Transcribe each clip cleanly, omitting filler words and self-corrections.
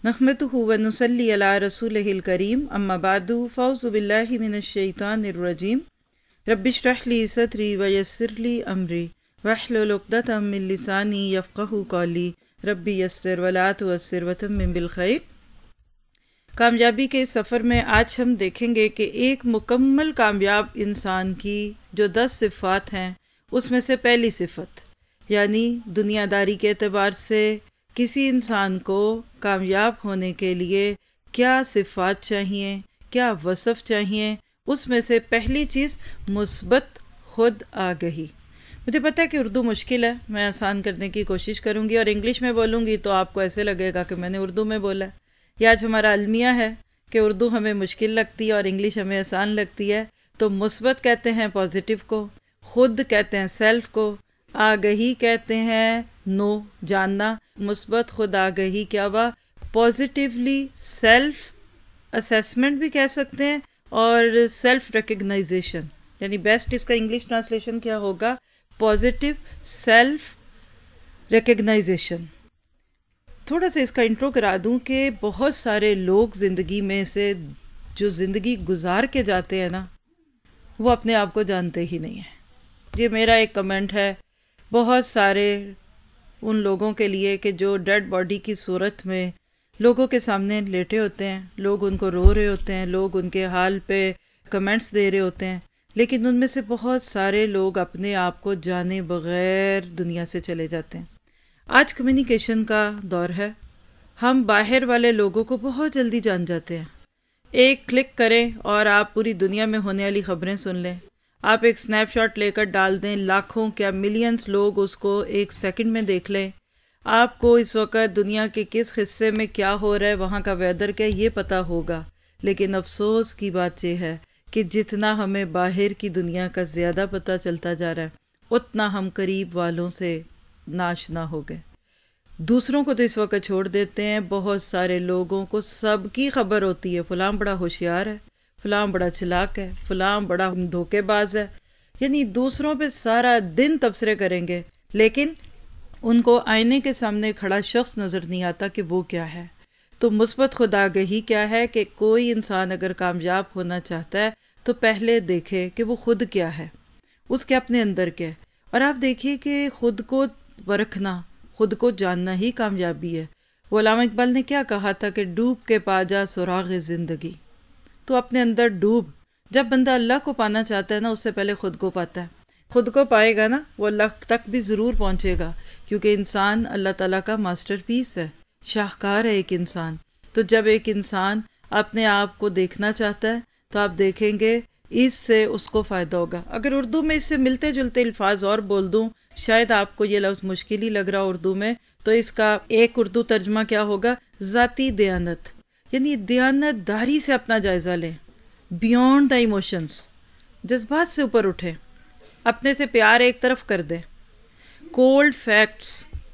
نحمده ونصلي على رسوله الكريم اما بعد فاعوذ بالله من الشيطان الرجيم رب اشرح لي صدري ويسر لي امري واحلل عقدة من لساني يفقهوا قولي رب يسر ولا تعسر وتمم بالخير۔ کامیابی کے سفر میں آج ہم دیکھیں گے کہ ایک مکمل کامیاب انسان کی جو 10 صفات ہیں اس میں سے پہلی صفت یعنی دنیا داری کے اعتبار سے کسی انسان کو کامیاب ہونے کے لیے کیا صفات چاہیے، کیا وصف چاہیے، اس میں سے پہلی چیز مثبت خود آگہی۔ مجھے پتہ ہے کہ اردو مشکل ہے، میں آسان کرنے کی کوشش کروں گی اور انگلش میں بولوں گی تو آپ کو ایسے لگے گا کہ میں نے اردو میں بولا ہے۔ یہ آج ہمارا المیہ ہے کہ اردو ہمیں مشکل لگتی ہے اور انگلش ہمیں آسان لگتی ہے۔ تو مثبت کہتے ہیں پازیٹیو کو، خود کہتے ہیں سیلف کو، آگہی کہتے ہیں نو جاننا۔ مثبت خود آگہی کیا ہوا؟ پازیٹیولی سیلف اسیسمنٹ بھی کہہ سکتے ہیں اور سیلف ریکگنائزیشن، یعنی بیسٹ اس کا انگلش ٹرانسلیشن کیا ہوگا؟ Positive self recognization. تھوڑا سا اس کا انٹرو کرا دوں کہ بہت سارے لوگ زندگی میں سے جو زندگی گزار کے جاتے ہیں نا، وہ اپنے آپ کو جانتے ہی نہیں ہیں۔ یہ میرا ایک کمنٹ ہے بہت سارے ان لوگوں کے لیے کہ جو ڈیڈ باڈی کی صورت میں لوگوں کے سامنے لیٹے ہوتے ہیں، لوگ ان کو رو رہے ہوتے ہیں، لوگ ان کے حال پہ کمنٹس دے رہے ہوتے ہیں، لیکن ان میں سے بہت سارے لوگ اپنے آپ کو جانے بغیر دنیا سے چلے جاتے ہیں۔ آج کمیونیکیشن کا دور ہے، ہم باہر والے لوگوں کو بہت جلدی جان جاتے ہیں۔ ایک کلک کریں اور آپ پوری دنیا میں ہونے والی خبریں سن لیں۔ آپ ایک سنیپ شاٹ لے کر ڈال دیں، لاکھوں کیا ملینز لوگ اس کو ایک سیکنڈ میں دیکھ لیں۔ آپ کو اس وقت دنیا کے کس حصے میں کیا ہو رہا ہے، وہاں کا ویدر کیا، یہ پتا ہوگا۔ لیکن افسوس کی بات یہ ہے کہ جتنا ہمیں باہر کی دنیا کا زیادہ پتا چلتا جا رہا ہے، اتنا ہم قریب والوں سے ناشنا ہو گئے۔ دوسروں کو تو اس وقت چھوڑ دیتے ہیں، بہت سارے لوگوں کو سب کی خبر ہوتی ہے، فلاں بڑا ہوشیار ہے، فلاں بڑا چلاک ہے، فلاں بڑا دھوکے باز ہے، یعنی دوسروں پہ سارا دن تبصرے کریں گے، لیکن ان کو آئینے کے سامنے کھڑا شخص نظر نہیں آتا کہ وہ کیا ہے۔ تو مثبت خود آگہی کیا ہے کہ کوئی انسان اگر کامیاب ہونا چاہتا ہے تو پہلے دیکھے کہ وہ خود کیا ہے، اس کے اپنے اندر کیا ہے۔ اور آپ دیکھیے کہ خود کو پرکھنا، خود کو جاننا ہی کامیابی ہے۔ وہ علامہ اقبال نے کیا کہا تھا کہ ڈوب کے پا جا سراغ زندگی۔ تو اپنے اندر ڈوب، جب بندہ اللہ کو پانا چاہتا ہے نا، اس سے پہلے خود کو پاتا ہے۔ خود کو پائے گا نا، وہ اللہ تک بھی ضرور پہنچے گا، کیونکہ انسان اللہ تعالیٰ کا ماسٹر پیس ہے، شاہکار ہے ایک انسان۔ تو جب ایک انسان اپنے آپ کو دیکھنا چاہتا ہے تو آپ دیکھیں گے اس سے اس کو فائدہ ہوگا۔ اگر اردو میں اس سے ملتے جلتے الفاظ اور بول دوں، شاید آپ کو یہ لفظ مشکل ہی لگ رہا اردو میں، تو اس کا ایک اردو ترجمہ کیا ہوگا؟ ذاتی دیانت، یعنی دیانت داری سے اپنا جائزہ لیں، بیونڈ دا ایموشنز، جذبات سے اوپر اٹھیں، اپنے سے پیار ایک طرف کر دیں، کولڈ فیکٹس،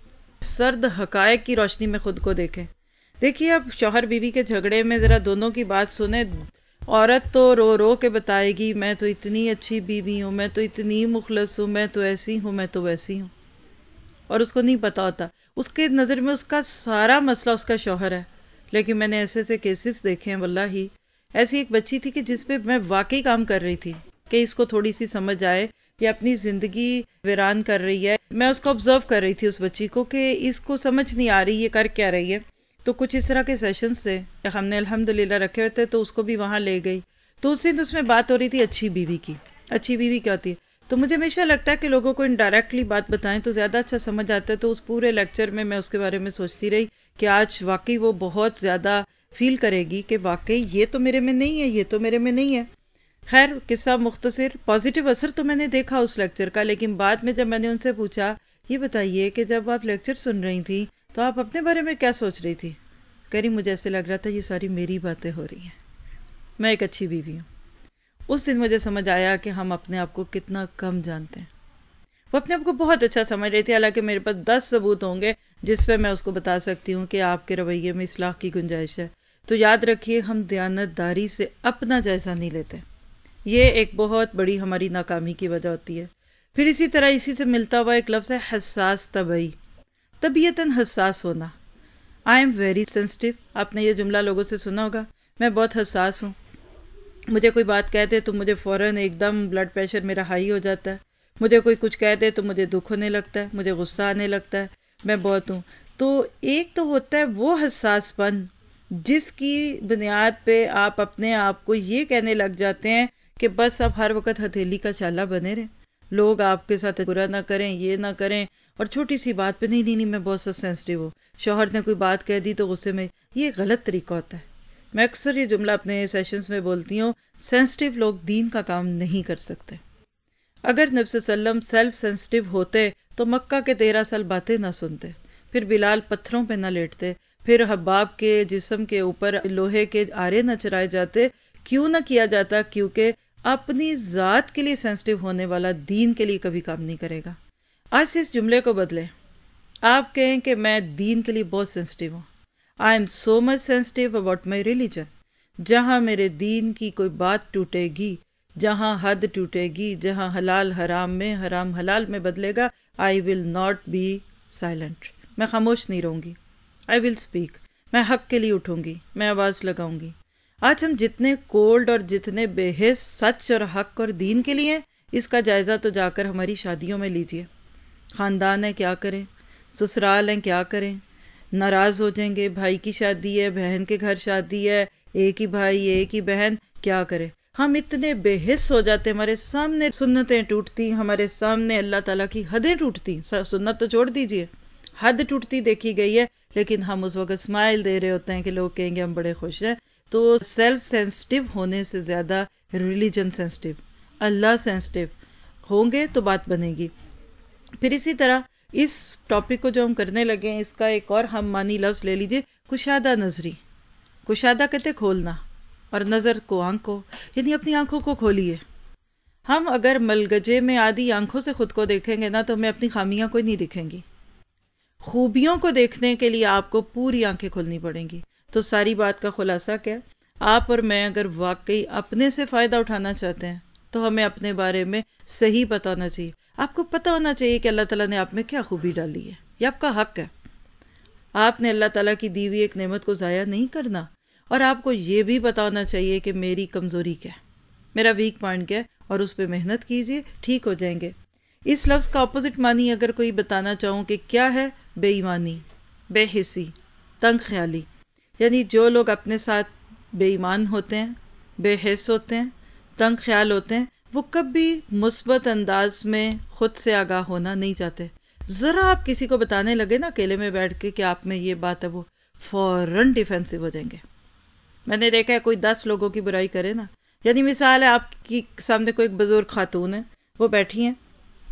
سرد حقائق کی روشنی میں خود کو دیکھیں۔ دیکھیے اب شوہر بیوی کے جھگڑے میں ذرا دونوں کی بات سنیں، عورت تو رو رو کے بتائے گی میں تو اتنی اچھی بیوی ہوں، میں تو اتنی مخلص ہوں، میں تو ایسی ہوں، میں تو ویسی ہوں، اور اس کو نہیں پتا ہوتا، اس کے نظر میں اس کا سارا مسئلہ اس کا شوہر ہے۔ لیکن میں نے ایسے ایسے کیسز دیکھے ہیں، واللہ ایسی ایک بچی تھی کہ جس پہ میں واقعی کام کر رہی تھی کہ اس کو تھوڑی سی سمجھ آئے، یہ اپنی زندگی ویران کر رہی ہے۔ میں اس کو آبزرو کر رہی تھی اس بچی کو کہ اس کو سمجھ نہیں آ رہی یہ کر کیا رہی ہے۔ تو کچھ اس طرح کے سیشنز تھے ہم نے الحمدللہ رکھے ہوئے تھے، تو اس کو بھی وہاں لے گئی، تو اس دن اس میں بات ہو رہی تھی اچھی بیوی کی۔ اچھی بیوی کیا ہوتی ہے؟ تو مجھے ہمیشہ لگتا ہے کہ لوگوں کو انڈائریکٹلی بات بتائیں تو زیادہ اچھا سمجھ آتا ہے۔ تو اس پورے لیکچر میں اس کے بارے میں سوچتی رہی کہ آج واقعی وہ بہت زیادہ فیل کرے گی کہ واقعی یہ تو میرے میں نہیں ہے، یہ تو میرے میں نہیں ہے۔ خیر قصہ مختصر، پازیٹیو اثر تو میں نے دیکھا اس لیکچر کا، لیکن بعد میں جب میں نے ان سے پوچھا یہ بتائیے کہ جب آپ لیکچر سن رہی تھی تو آپ اپنے بارے میں کیا سوچ رہی تھی؟ کہہ رہی مجھے ایسے لگ رہا تھا یہ ساری میری باتیں ہو رہی ہیں، میں ایک اچھی بیوی ہوں۔ اس دن مجھے سمجھ آیا کہ ہم اپنے آپ کو کتنا کم جانتے ہیں۔ وہ اپنے آپ کو بہت اچھا سمجھ رہی تھی، حالانکہ میرے پاس 10 ثبوت ہوں گے جس پہ میں اس کو بتا سکتی ہوں کہ آپ کے رویے میں اصلاح کی گنجائش ہے۔ تو یاد رکھیے ہم دیانت داری سے اپنا جائزہ نہیں لیتے، یہ ایک بہت بڑی ہماری ناکامی کی وجہ ہوتی ہے۔ پھر اسی طرح اسی سے ملتا ہوا ایک لفظ ہے حساس طبعی، طبیعتاً حساس ہونا۔ I'm very sensitive. آپ نے یہ جملہ لوگوں سے سنا ہوگا. میں بہت حساس ہوں. مجھے کوئی بات کہہ دے تو مجھے فوراً ایک دم بلڈ پریشر میرا ہائی ہو جاتا ہے. مجھے کوئی کچھ کہہ دے تو مجھے دکھ ہونے لگتا ہے, مجھے غصہ آنے لگتا ہے. میں بہت ہوں. تو ایک تو ہوتا ہے وہ حساس پن جس کی بنیاد پہ آپ اپنے آپ کو یہ کہنے لگ جاتے ہیں کہ بس آپ ہر وقت ہتھیلی کا چالا بنے رہیں, لوگ آپ کے ساتھ برا نہ کریں, یہ نہ کریں, اور چھوٹی سی بات پہ نہیں میں بہت سا سینسٹیو ہوں. شوہر نے کوئی بات کہہ دی تو غصے میں. یہ غلط طریقہ ہوتا ہے. میں اکثر یہ جملہ اپنے سیشنز میں بولتی ہوں, سینسٹیو لوگ دین کا کام نہیں کر سکتے. اگر نبی صلی اللہ علیہ وسلم سیلف سینسٹیو ہوتے تو مکہ کے 13 سال باتیں نہ سنتے, پھر بلال پتھروں پہ نہ لیٹتے, پھر حباب کے جسم کے اوپر لوہے کے آرے نہ چرائے جاتے. کیوں نہ کیا جاتا؟ کیونکہ اپنی ذات کے لیے سینسٹیو ہونے والا دین کے لیے کبھی کام نہیں کرے گا. آج سے اس جملے کو بدلیں. آپ کہیں کہ میں دین کے لیے بہت سینسٹیو ہوں. I'm so much sensitive about my religion. جہاں میرے دین کی کوئی بات ٹوٹے گی, جہاں حد ٹوٹے گی, جہاں حلال حرام میں حرام حلال میں بدلے گا, I will not be silent. میں خاموش نہیں رہوں گی. I will speak. میں حق کے لیے اٹھوں گی, میں آواز لگاؤں گی. آج ہم جتنے کولڈ اور جتنے بے حس سچ اور حق اور دین کے لیے, اس کا جائزہ تو جا کر ہماری شادیوں میں لیجئے. خاندان ہے کیا کریں, سسرال ہیں کیا کریں, ناراض ہو جائیں گے, بھائی کی شادی ہے, بہن کے گھر شادی ہے, ایک ہی بھائی ایک ہی بہن, کیا کرے. ہم اتنے بے حس ہو جاتے, ہمارے سامنے سنتیں ٹوٹتی, ہمارے سامنے اللہ تعالیٰ کی حدیں ٹوٹتی. سنت تو چھوڑ دیجئے, حد ٹوٹتی دیکھی گئی ہے, لیکن ہم اس وقت اسمائل دے رہے ہوتے ہیں کہ لوگ کہیں گے ہم بڑے خوش ہیں. تو سیلف سینسٹیو ہونے سے زیادہ ریلیجن سینسٹیو, اللہ سینسٹیو ہوں گے تو بات بنے گی. پھر اسی طرح اس ٹاپک کو جو ہم کرنے لگے ہیں, اس کا ایک اور ہم معنی لفظ لے لیجئے, کشادہ نظری. کشادہ کہتے کھولنا, اور نظر کو آنکھ کو, یعنی اپنی آنکھوں کو کھولیے. ہم اگر ملگجے میں آدھی آنکھوں سے خود کو دیکھیں گے نا, تو ہمیں اپنی خامیاں کوئی نہیں دکھیں گی. خوبیوں کو دیکھنے کے لیے آپ کو پوری آنکھیں کھولنی پڑیں گی. تو ساری بات کا خلاصہ کیا؟ آپ اور میں اگر واقعی اپنے سے فائدہ اٹھانا چاہتے ہیں تو ہمیں اپنے بارے میں صحیح پتہ ہونا چاہیے. آپ کو پتہ ہونا چاہیے کہ اللہ تعالیٰ نے آپ میں کیا خوبی ڈالی ہے, یہ آپ کا حق ہے. آپ نے اللہ تعالیٰ کی دی ہوئی ایک نعمت کو ضائع نہیں کرنا. اور آپ کو یہ بھی پتہ ہونا چاہیے کہ میری کمزوری کیا ہے, میرا ویک پوائنٹ کیا ہے, اور اس پہ محنت کیجئے, ٹھیک ہو جائیں گے. اس لفظ کا اپوزٹ معنی اگر کوئی بتانا چاہوں کہ کیا ہے, بے ایمانی, بے حسی, تنگ خیالی. یعنی جو لوگ اپنے ساتھ بے ایمان ہوتے ہیں, بے حس ہوتے ہیں, تنگ خیال ہوتے ہیں, وہ کبھی مثبت انداز میں خود سے آگاہ ہونا نہیں چاہتے. ذرا آپ کسی کو بتانے لگے نا اکیلے میں بیٹھ کے کہ آپ میں یہ بات ہے, وہ فوراً ڈیفینسو ہو جائیں گے. میں نے دیکھا ہے کوئی 10 لوگوں کی برائی کرے نا, یعنی مثال ہے آپ کی سامنے کوئی ایک بزرگ خاتون ہے, وہ بیٹھی ہیں,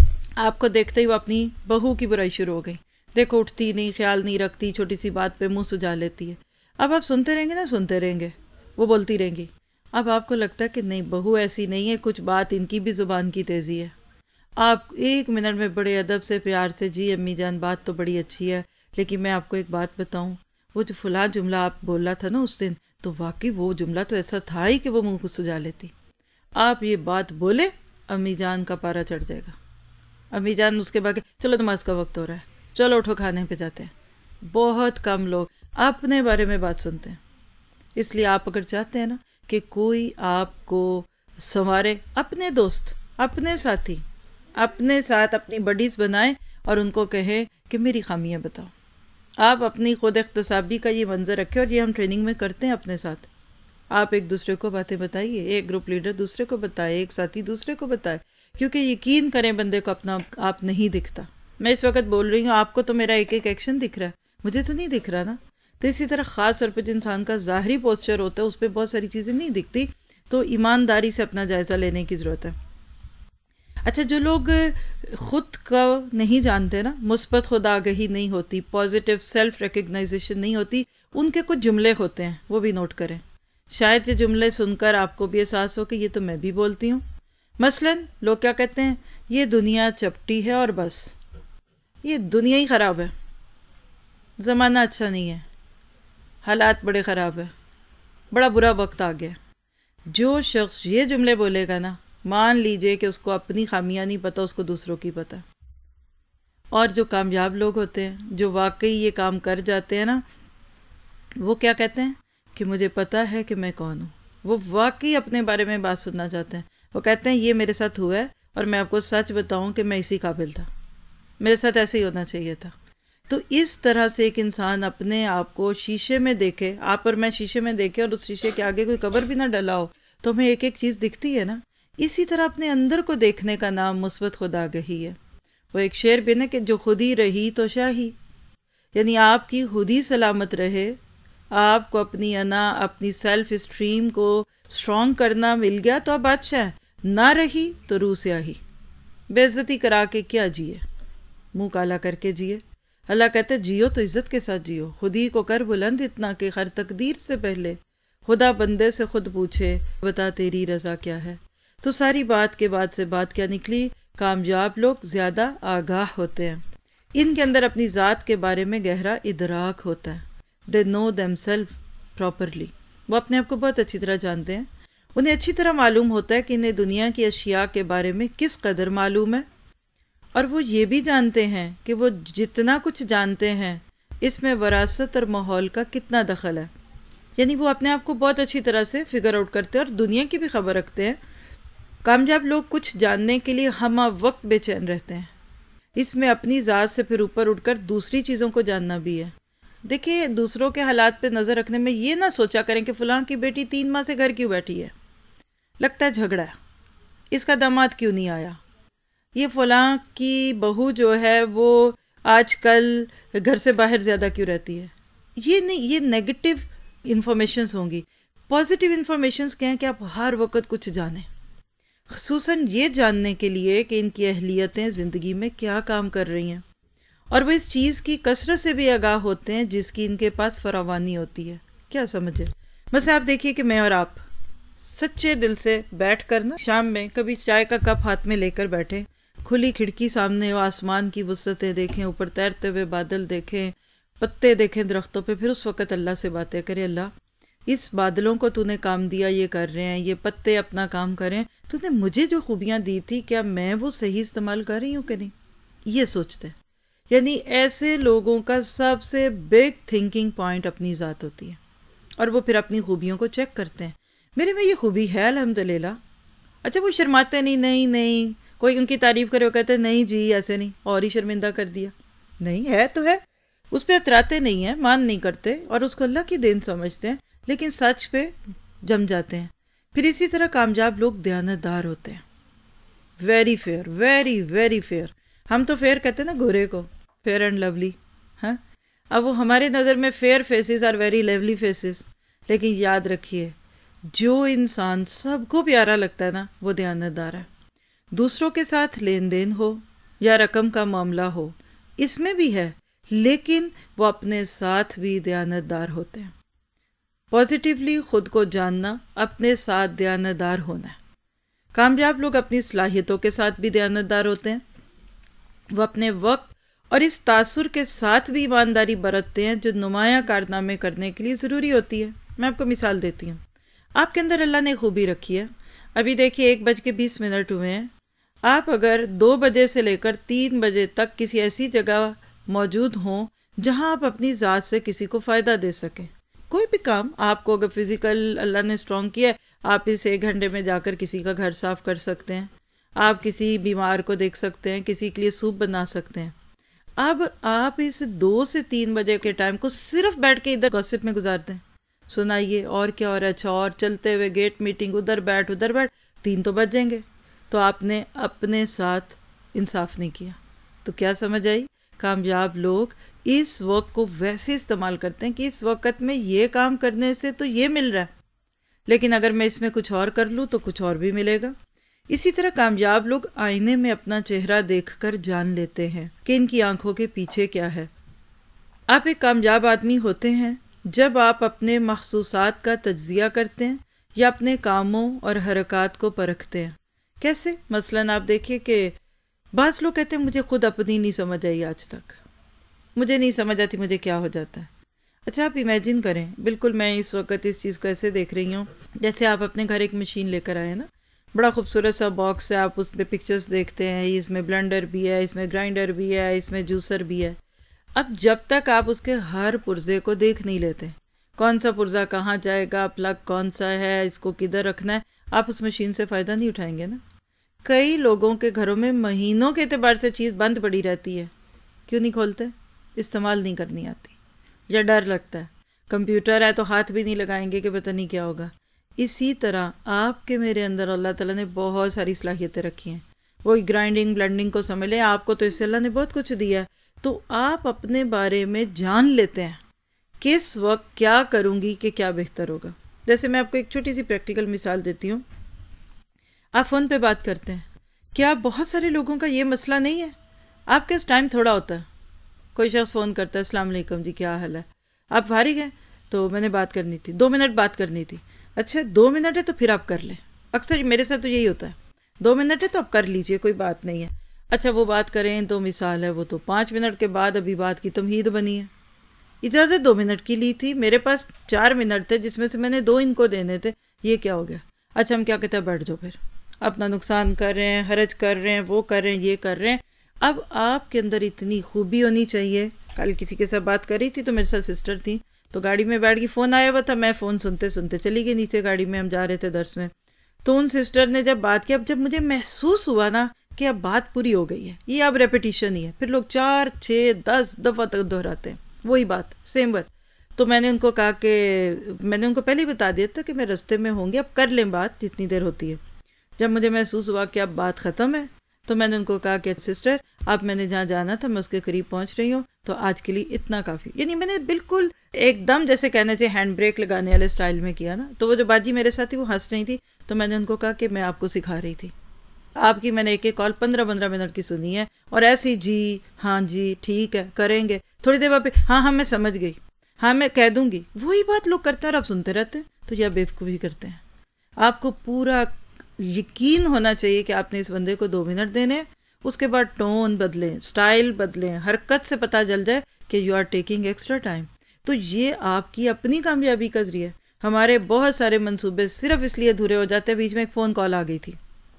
آپ کو دیکھتے ہی وہ اپنی بہو کی برائی شروع ہو گئی. دیکھو اٹھتی نہیں, خیال نہیں رکھتی, چھوٹی سی بات پہ منہ سجا لیتی ہے. اب آپ سنتے رہیں گے نا, سنتے رہیں گے, وہ بولتی رہیں گی. اب آپ کو لگتا ہے کہ نہیں, بہو ایسی نہیں ہے, کچھ بات ان کی بھی زبان کی تیزی ہے. آپ 1 منٹ میں بڑے ادب سے پیار سے, جی امی جان بات تو بڑی اچھی ہے, لیکن میں آپ کو ایک بات بتاؤں, وہ جو فلاں جملہ آپ بولا تھا نا اس دن, تو واقعی وہ جملہ تو ایسا تھا ہی کہ وہ منہ کو سجا لیتی. آپ یہ بات بولے, امی جان کا پارا چڑھ جائے گا. امی جان اس کے بعد چلو نماز کا وقت ہو رہا ہے, چلو اٹھو کھانے پہ جاتے ہیں. بہت کم لوگ اپنے بارے میں بات سنتے ہیں. اس لیے آپ اگر چاہتے ہیں نا کہ کوئی آپ کو سنوارے, اپنے دوست, اپنے ساتھی, اپنے ساتھ اپنی بڈیز بنائیں اور ان کو کہیں کہ میری خامیاں بتاؤ. آپ اپنی خود اختصابی کا یہ منظر رکھیں, اور یہ ہم ٹریننگ میں کرتے ہیں اپنے ساتھ. آپ ایک دوسرے کو باتیں بتائیے, ایک گروپ لیڈر دوسرے کو بتائے, ایک ساتھی دوسرے کو بتائے, کیونکہ یقین کریں بندے کو اپنا آپ نہیں دکھتا. میں اس وقت بول رہی ہوں, آپ کو تو میرا ایک ایک ایکشن دکھ رہا ہے, مجھے تو نہیں دکھ رہا نا. تو اسی طرح خاص طور پہ جو انسان کا ظاہری پوسچر ہوتا ہے اس پہ بہت ساری چیزیں نہیں دکھتی, تو ایمانداری سے اپنا جائزہ لینے کی ضرورت ہے. اچھا, جو لوگ خود کو نہیں جانتے نا, مثبت خود آگہی نہیں ہوتی, پازیٹیو سیلف ریکگنائزیشن نہیں ہوتی, ان کے کچھ جملے ہوتے ہیں, وہ بھی نوٹ کریں. شاید یہ جملے سن کر آپ کو بھی احساس ہو کہ یہ تو میں بھی بولتی ہوں. مثلاً لوگ کیا کہتے ہیں, یہ دنیا چپٹی ہے اور بس, یہ دنیا ہی خراب ہے, زمانہ اچھا نہیں ہے, حالات بڑے خراب ہیں, بڑا برا وقت آ گیا. جو شخص یہ جملے بولے گا نا, مان لیجئے کہ اس کو اپنی خامیاں نہیں پتا, اس کو دوسروں کی پتا. اور جو کامیاب لوگ ہوتے ہیں, جو واقعی یہ کام کر جاتے ہیں نا, وہ کیا کہتے ہیں کہ مجھے پتا ہے کہ میں کون ہوں. وہ واقعی اپنے بارے میں بات سننا چاہتے ہیں. وہ کہتے ہیں یہ میرے ساتھ ہوا ہے اور میں آپ کو سچ بتاؤں کہ میں اسی قابل تھا, میرے ساتھ ایسے ہی ہونا چاہیے تھا. تو اس طرح سے ایک انسان اپنے آپ کو شیشے میں دیکھے, آپ اور میں شیشے میں دیکھے اور اس شیشے کے آگے کوئی قبر بھی نہ ڈلا ہو تو ہمیں ایک ایک چیز دکھتی ہے نا. اسی طرح اپنے اندر کو دیکھنے کا نام مثبت خودآگہی ہے. وہ ایک شعر بھی نا کہ جو خود ہی رہی تو شاہی, یعنی آپ کی خود ہی سلامت رہے, آپ کو اپنی انا اپنی سیلف اسٹریم کو اسٹرانگ کرنا مل گیا تو آپ بادشاہ, نہ رہی تو روح سے آہی. بے عزتی کرا کے کیا جیے, منہ کالا کر کے جیے. اللہ کہتے جیو تو عزت کے ساتھ جیو, خود ہی کو کر بلند اتنا کہ ہر تقدیر سے پہلے خدا بندے سے خود پوچھے بتا تیری رضا کیا ہے. تو ساری بات کے بعد سے بات کیا نکلی, کامیاب لوگ زیادہ آگاہ ہوتے ہیں, ان کے اندر اپنی ذات کے بارے میں گہرا ادراک ہوتا ہے. They know themselves properly. وہ اپنے آپ کو بہت اچھی طرح جانتے ہیں. انہیں اچھی طرح معلوم ہوتا ہے کہ انہیں دنیا کی اشیاء کے بارے میں کس قدر معلوم ہے, اور وہ یہ بھی جانتے ہیں کہ وہ جتنا کچھ جانتے ہیں اس میں وراثت اور ماحول کا کتنا دخل ہے. یعنی وہ اپنے آپ کو بہت اچھی طرح سے فگر آؤٹ کرتے ہیں اور دنیا کی بھی خبر رکھتے ہیں. کامیاب لوگ کچھ جاننے کے لیے ہمہ وقت بے چین رہتے ہیں. اس میں اپنی ذات سے پھر اوپر اٹھ کر دوسری چیزوں کو جاننا بھی ہے. دیکھیے, دوسروں کے حالات پہ نظر رکھنے میں یہ نہ سوچا کریں کہ فلاں کی بیٹی 3 ماہ سے گھر کیوں بیٹھی ہے, لگتا ہے جھگڑا ہے, اس کا داماد کیوں نہیں آیا, یہ فلاں کی بہو جو ہے وہ آج کل گھر سے باہر زیادہ کیوں رہتی ہے. یہ نہیں, یہ نیگیٹو انفارمیشنز ہوں گی. پازیٹیو انفارمیشنز کیا ہیں کہ آپ ہر وقت کچھ جانیں, خصوصاً یہ جاننے کے لیے کہ ان کی اہلیتیں زندگی میں کیا کام کر رہی ہیں, اور وہ اس چیز کی کثرت سے بھی آگاہ ہوتے ہیں جس کی ان کے پاس فراوانی ہوتی ہے. کیا سمجھے, مثلا آپ دیکھیے کہ میں اور آپ سچے دل سے بیٹھ کر نا شام میں کبھی چائے کا کپ ہاتھ میں لے کر بیٹھے, کھلی کھڑکی سامنے ہو, آسمان کی وسعتیں دیکھیں, اوپر تیرتے ہوئے بادل دیکھیں, پتے دیکھیں درختوں پہ, پھر اس وقت اللہ سے باتیں کریں, اللہ اس بادلوں کو تو نے کام دیا, یہ کر رہے ہیں, یہ پتے اپنا کام کریں, تو نے مجھے جو خوبیاں دی تھی کیا میں وہ صحیح استعمال کر رہی ہوں کہ نہیں, یہ سوچتے. یعنی ایسے لوگوں کا سب سے بگ تھنکنگ پوائنٹ اپنی ذات ہوتی ہے, اور وہ پھر اپنی خوبیوں کو چیک کرتے ہیں, میرے میں یہ خوبی ہے الحمدللہ. اچھا, وہ شرماتے نہیں, کوئی ان کی تعریف کرے وہ کہتے نہیں جی ایسے نہیں, اور ہی شرمندہ کر دیا. نہیں ہے تو ہے, اس پہ اتراتے نہیں ہیں, مان نہیں کرتے اور اس کو اللہ کی دین سمجھتے ہیں, لیکن سچ پہ جم جاتے ہیں. پھر اسی طرح کامیاب لوگ دیانتدار ہوتے ہیں, very fair, very very fair. ہم تو فیئر کہتے ہیں نا گورے کو, فیئر اینڈ لولی, ہاں, اب وہ ہمارے نظر میں فیئر فیسز اور ویری لیولی فیسز. لیکن یاد رکھیے, جو انسان سب کو پیارا لگتا ہے نا وہ دیانتدار ہے. دوسروں کے ساتھ لین دین ہو یا رقم کا معاملہ ہو, اس میں بھی ہے, لیکن وہ اپنے ساتھ بھی دیانتدار ہوتے ہیں. پازیٹیولی خود کو جاننا, اپنے ساتھ دیانتدار ہونا ہے. کامیاب لوگ اپنی صلاحیتوں کے ساتھ بھی دیانتدار ہوتے ہیں. وہ اپنے وقت اور اس تاثر کے ساتھ بھی ایمانداری برتتے ہیں جو نمایاں کارنامے کرنے کے لیے ضروری ہوتی ہے. میں آپ کو مثال دیتی ہوں. آپ کے اندر اللہ نے خوبی رکھی ہے. ابھی دیکھیے 1:20 ہوئے ہیں. آپ اگر 2 بجے سے لے کر 3 بجے تک کسی ایسی جگہ موجود ہوں جہاں آپ اپنی ذات سے کسی کو فائدہ دے سکیں, کوئی بھی کام آپ کو اگر فزیکل اللہ نے اسٹرانگ کیا ہے, آپ اس 1 گھنٹے میں جا کر کسی کا گھر صاف کر سکتے ہیں, آپ کسی بیمار کو دیکھ سکتے ہیں, کسی کے لیے سوپ بنا سکتے ہیں. اب آپ اس 2 سے 3 بجے کے ٹائم کو صرف بیٹھ کے ادھر گوسپ میں گزار دیں, سنائیے اور کیا ہو رہا ہے, اچھا اور چلتے ہوئے گیٹ میٹنگ, ادھر بیٹھ 3 تو بج جائیں گے. تو آپ نے اپنے ساتھ انصاف نہیں کیا. تو کیا سمجھ آئی, کامیاب لوگ اس وقت کو ویسے استعمال کرتے ہیں کہ اس وقت میں یہ کام کرنے سے تو یہ مل رہا ہے, لیکن اگر میں اس میں کچھ اور کر لوں تو کچھ اور بھی ملے گا. اسی طرح کامیاب لوگ آئینے میں اپنا چہرہ دیکھ کر جان لیتے ہیں کہ ان کی آنکھوں کے پیچھے کیا ہے. آپ ایک کامیاب آدمی ہوتے ہیں جب آپ اپنے محسوسات کا تجزیہ کرتے ہیں یا اپنے کاموں اور حرکات کو پرکھتے ہیں. کیسے؟ مثلاً آپ دیکھیے کہ بعض لوگ کہتے ہیں مجھے خود اپنی نہیں سمجھ آئی, آج تک مجھے نہیں سمجھ آتی مجھے کیا ہو جاتا ہے. اچھا آپ امیجن کریں, بالکل میں اس وقت اس چیز کو ایسے دیکھ رہی ہوں جیسے آپ اپنے گھر ایک مشین لے کر آئے نا, بڑا خوبصورت سا باکس ہے, آپ اس پہ پکچرز دیکھتے ہیں, اس میں بلینڈر بھی ہے, اس میں گرائنڈر بھی ہے, اس میں جوسر بھی ہے. اب جب تک آپ اس کے ہر پرزے کو دیکھ نہیں لیتے, کون سا پرزا کہاں جائے گا، پلگ کون سا ہے، اس کو کدھر رکھنا ہے، آپ اس مشین سے فائدہ نہیں اٹھائیں گے نا۔ کئی لوگوں کے گھروں میں مہینوں کے اعتبار سے چیز بند پڑی رہتی ہے، کیوں نہیں کھولتے؟ استعمال نہیں کرنی آتی یا ڈر لگتا ہے۔ کمپیوٹر ہے تو ہاتھ بھی نہیں لگائیں گے کہ پتہ نہیں کیا ہوگا۔ اسی طرح آپ کے میرے اندر اللہ تعالیٰ نے بہت ساری صلاحیتیں رکھی ہیں، وہی گرائنڈنگ بلینڈنگ کو سمجھ لیں، آپ کو تو اس سے اللہ نے بہت کچھ دیا ہے، تو آپ اپنے بارے میں جان لیتے ہیں کس وقت کیا کروں گی کہ کیا بہتر ہوگا۔ جیسے میں آپ کو ایک چھوٹی سی پریکٹیکل مثال دیتی ہوں۔ آپ فون پہ بات کرتے ہیں، کیا بہت سارے لوگوں کا یہ مسئلہ نہیں ہے؟ آپ کے اس ٹائم تھوڑا ہوتا ہے، کوئی شخص فون کرتا ہے، السلام علیکم جی کیا حال ہے، آپ فارغ ہیں؟ تو میں نے بات کرنی تھی، 2 منٹ بات کرنی تھی۔ اچھا 2 منٹ ہے تو پھر آپ کر لیں، اکثر میرے ساتھ تو یہی ہوتا ہے، 2 منٹ ہے تو آپ کر لیجئے، کوئی بات نہیں ہے۔ اچھا وہ بات کریں تو مثال ہے وہ تو 5 منٹ کے بعد ابھی بات کی تمہید بنی ہے۔ اجازت 2 منٹ کی لی تھی، میرے پاس 4 منٹ تھے جس میں سے میں نے 2 ان کو دینے تھے، یہ کیا ہو گیا؟ اچھا ہم کیا کہتے ہیں، بیٹھ جاؤ، پھر اپنا نقصان کر رہے ہیں، حرج کر رہے ہیں، وہ کر رہے ہیں، یہ کر رہے ہیں۔ اب آپ کے اندر اتنی خوبی ہونی چاہیے۔ کل کسی کے ساتھ بات کر رہی تھی تو میرے ساتھ سسٹر تھی، تو گاڑی میں بیٹھ گئی، فون آیا ہوا تھا، میں فون سنتے سنتے چلی گئی نیچے گاڑی میں، ہم جا رہے تھے درس میں۔ تو ان سسٹر نے جب بات کی، اب جب مجھے محسوس ہوا نا کہ اب بات پوری ہو گئی ہے، یہ اب ریپیٹیشن ہی ہے، پھر لوگ 4 6 10 دفعہ تک دہراتے ہیں وہی بات، سیم بات۔ تو میں نے ان کو کہا کہ میں نے ان کو پہلے ہی بتا دیا تھا کہ میں رستے میں ہوں گی، اب کر لیں بات جتنی دیر ہوتی ہے۔ جب مجھے محسوس ہوا کہ اب بات ختم ہے تو میں نے ان کو کہا کہ سسٹر اب میں نے جہاں جانا تھا میں اس کے قریب پہنچ رہی ہوں، تو آج کے لیے اتنا کافی۔ یعنی میں نے بالکل ایک دم جیسے کہنا چاہیے ہینڈ بریک لگانے والے سٹائل میں کیا نا۔ تو وہ جو باجی میرے ساتھ تھی وہ ہنس رہی تھی، تو میں نے ان کو کہا کہ میں آپ کو سکھا رہی تھی، آپ کی میں نے ایک ایک کال 15 منٹ کی سنی ہے، اور ایسی جی ہاں جی ٹھیک ہے کریں گے، تھوڑی دیر بعد ہاں ہاں میں سمجھ گئی، ہاں میں کہہ دوں گی، وہی بات لوگ کرتے ہیں اور آپ سنتے رہتے ہیں، تو یہ بیوقوفی کرتے ہیں۔ آپ کو پورا یقین ہونا چاہیے کہ آپ نے اس بندے کو 2 منٹ دینے، اس کے بعد ٹون بدلیں، سٹائل بدلیں، حرکت سے پتہ چل جائے کہ you are taking extra time. تو یہ آپ کی اپنی کامیابی کا ذریعہ ہے۔ ہمارے بہت سارے منصوبے صرف اس لیے ادھورے ہو جاتے ہیں، بیچ میں ایک فون کال آ گئی تھی،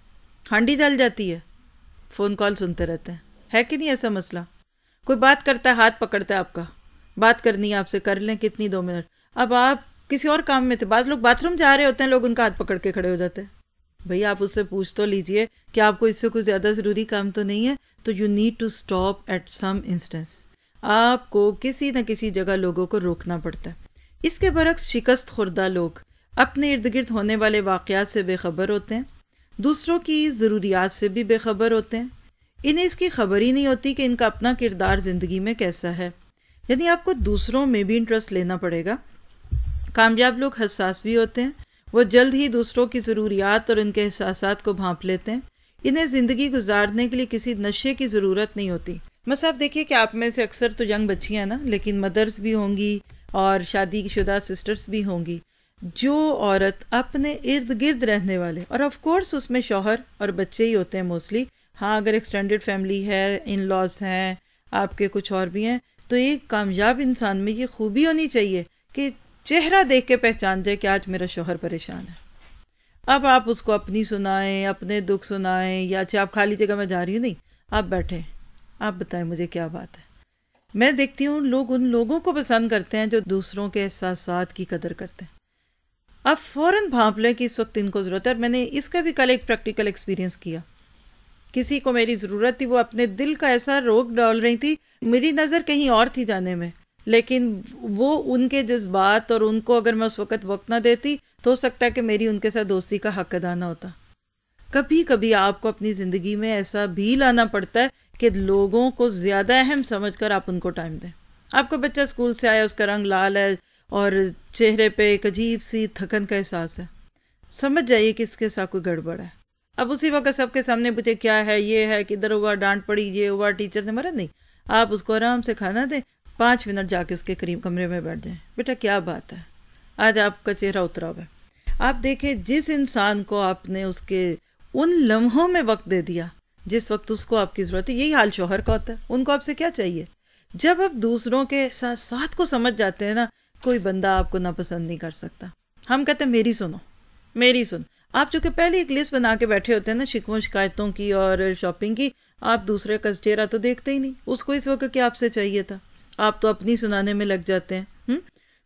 ہانڈی جل جاتی ہے، فون کال سنتے رہتے ہیں، ہے کہ نہیں ایسا مسئلہ؟ کوئی بات کرتا ہے، ہاتھ پکڑتا ہے آپ کا، بات کرنی ہے آپ سے، کر لیں کتنی 2 منٹ، اب آپ کسی اور کام میں تھے، بعض لوگ باتھ روم جا رہے ہوتے ہیں، لوگ ان کا ہاتھ پکڑ کے کھڑے ہو جاتے ہیں۔ بھئی آپ اس سے پوچھ تو لیجئے کہ آپ کو اس سے کوئی زیادہ ضروری کام تو نہیں ہے، تو you need to stop at some instance. آپ کو کسی نہ کسی جگہ لوگوں کو روکنا پڑتا ہے۔ اس کے برعکس شکست خوردہ لوگ اپنے ارد گرد ہونے والے واقعات سے بے خبر ہوتے ہیں، دوسروں کی ضروریات سے بھی بے خبر ہوتے ہیں، انہیں اس کی خبر ہی نہیں ہوتی کہ ان کا اپنا کردار زندگی میں کیسا ہے۔ یعنی آپ کو دوسروں میں بھی انٹرسٹ لینا پڑے گا۔ کامیاب لوگ حساس بھی ہوتے ہیں، وہ جلد ہی دوسروں کی ضروریات اور ان کے احساسات کو بھانپ لیتے ہیں، انہیں زندگی گزارنے کے لیے کسی نشے کی ضرورت نہیں ہوتی۔ مثلا آپ دیکھیے کہ آپ میں سے اکثر تو ینگ بچیاں ہیں نا، لیکن مدرز بھی ہوں گی اور شادی شدہ سسٹرز بھی ہوں گی۔ جو عورت اپنے ارد گرد رہنے والے، اور آف کورس اس میں شوہر اور بچے ہی ہوتے ہیں موسٹلی، ہاں اگر ایکسٹینڈڈ فیملی ہے، ان لاز ہیں، آپ کے کچھ اور بھی ہیں، تو ایک کامیاب انسان میں یہ خوبی ہونی چاہیے کہ چہرہ دیکھ کے پہچان جائے کہ آج میرا شوہر پریشان ہے۔ اب آپ اس کو اپنی سنائیں، اپنے دکھ سنائیں، یا اچھا آپ خالی جگہ میں جا رہی ہوں، نہیں آپ بیٹھیں، آپ بتائیں مجھے کیا بات ہے۔ میں دیکھتی ہوں لوگ ان لوگوں کو پسند کرتے ہیں جو دوسروں کے احساسات کی قدر کرتے ہیں۔ آپ فوراً بھانپ لیں کہ اس وقت ان کو ضرورت ہے، اور میں نے اس کا بھی کل ایک پریکٹیکل ایکسپیرینس کیا۔ کسی کو میری ضرورت تھی، وہ اپنے دل کا ایسا روک ڈال رہی تھی، میری نظر کہیں اور تھی جانے میں، لیکن وہ ان کے جذبات اور ان کو اگر میں اس وقت نہ دیتی تو ہو سکتا ہے کہ میری ان کے ساتھ دوستی کا حق ادا نہ ہوتا۔ کبھی کبھی آپ کو اپنی زندگی میں ایسا بھی لانا پڑتا ہے کہ لوگوں کو زیادہ اہم سمجھ کر آپ ان کو ٹائم دیں۔ آپ کا بچہ اسکول سے آیا، اس کا رنگ لال ہے اور چہرے پہ ایک عجیب سی تھکن کا احساس ہے، سمجھ جائیے کہ اس کے ساتھ کوئی گڑبڑ ہے۔ اب اسی وقت سب کے سامنے پوچھے کیا ہے، یہ ہے، کدھر ہوا، ڈانٹ پڑی، یہ ہوا، ٹیچر نے مرا، نہیں، آپ اس کو آرام سے کھانا دیں، 5 منٹ جا کے اس کے قریب کمرے میں بیٹھ جائیں، بیٹا کیا بات ہے، آج آپ کا چہرہ اترا ہوا ہے۔ آپ دیکھیں جس انسان کو آپ نے اس کے ان لمحوں میں وقت دے دیا جس وقت اس کو آپ کی ضرورت ہے، یہی حال شوہر کا ہوتا ہے، ان کو آپ سے کیا چاہیے۔ جب آپ دوسروں کے احساسات کو سمجھ جاتے ہیں نا، کوئی بندہ آپ کو ناپسند نہیں کر سکتا۔ ہم کہتے ہیں میری سنو، میری سن، آپ چونکہ پہلے ایک لسٹ بنا کے بیٹھے ہوتے ہیں نا شکووں شکایتوں کی اور شاپنگ کی، آپ دوسرے کا چہرہ تو دیکھتے ہی نہیں، اس کو اس وقت کیا آپ سے چاہیے تھا، آپ تو اپنی سنانے میں لگ جاتے ہیں۔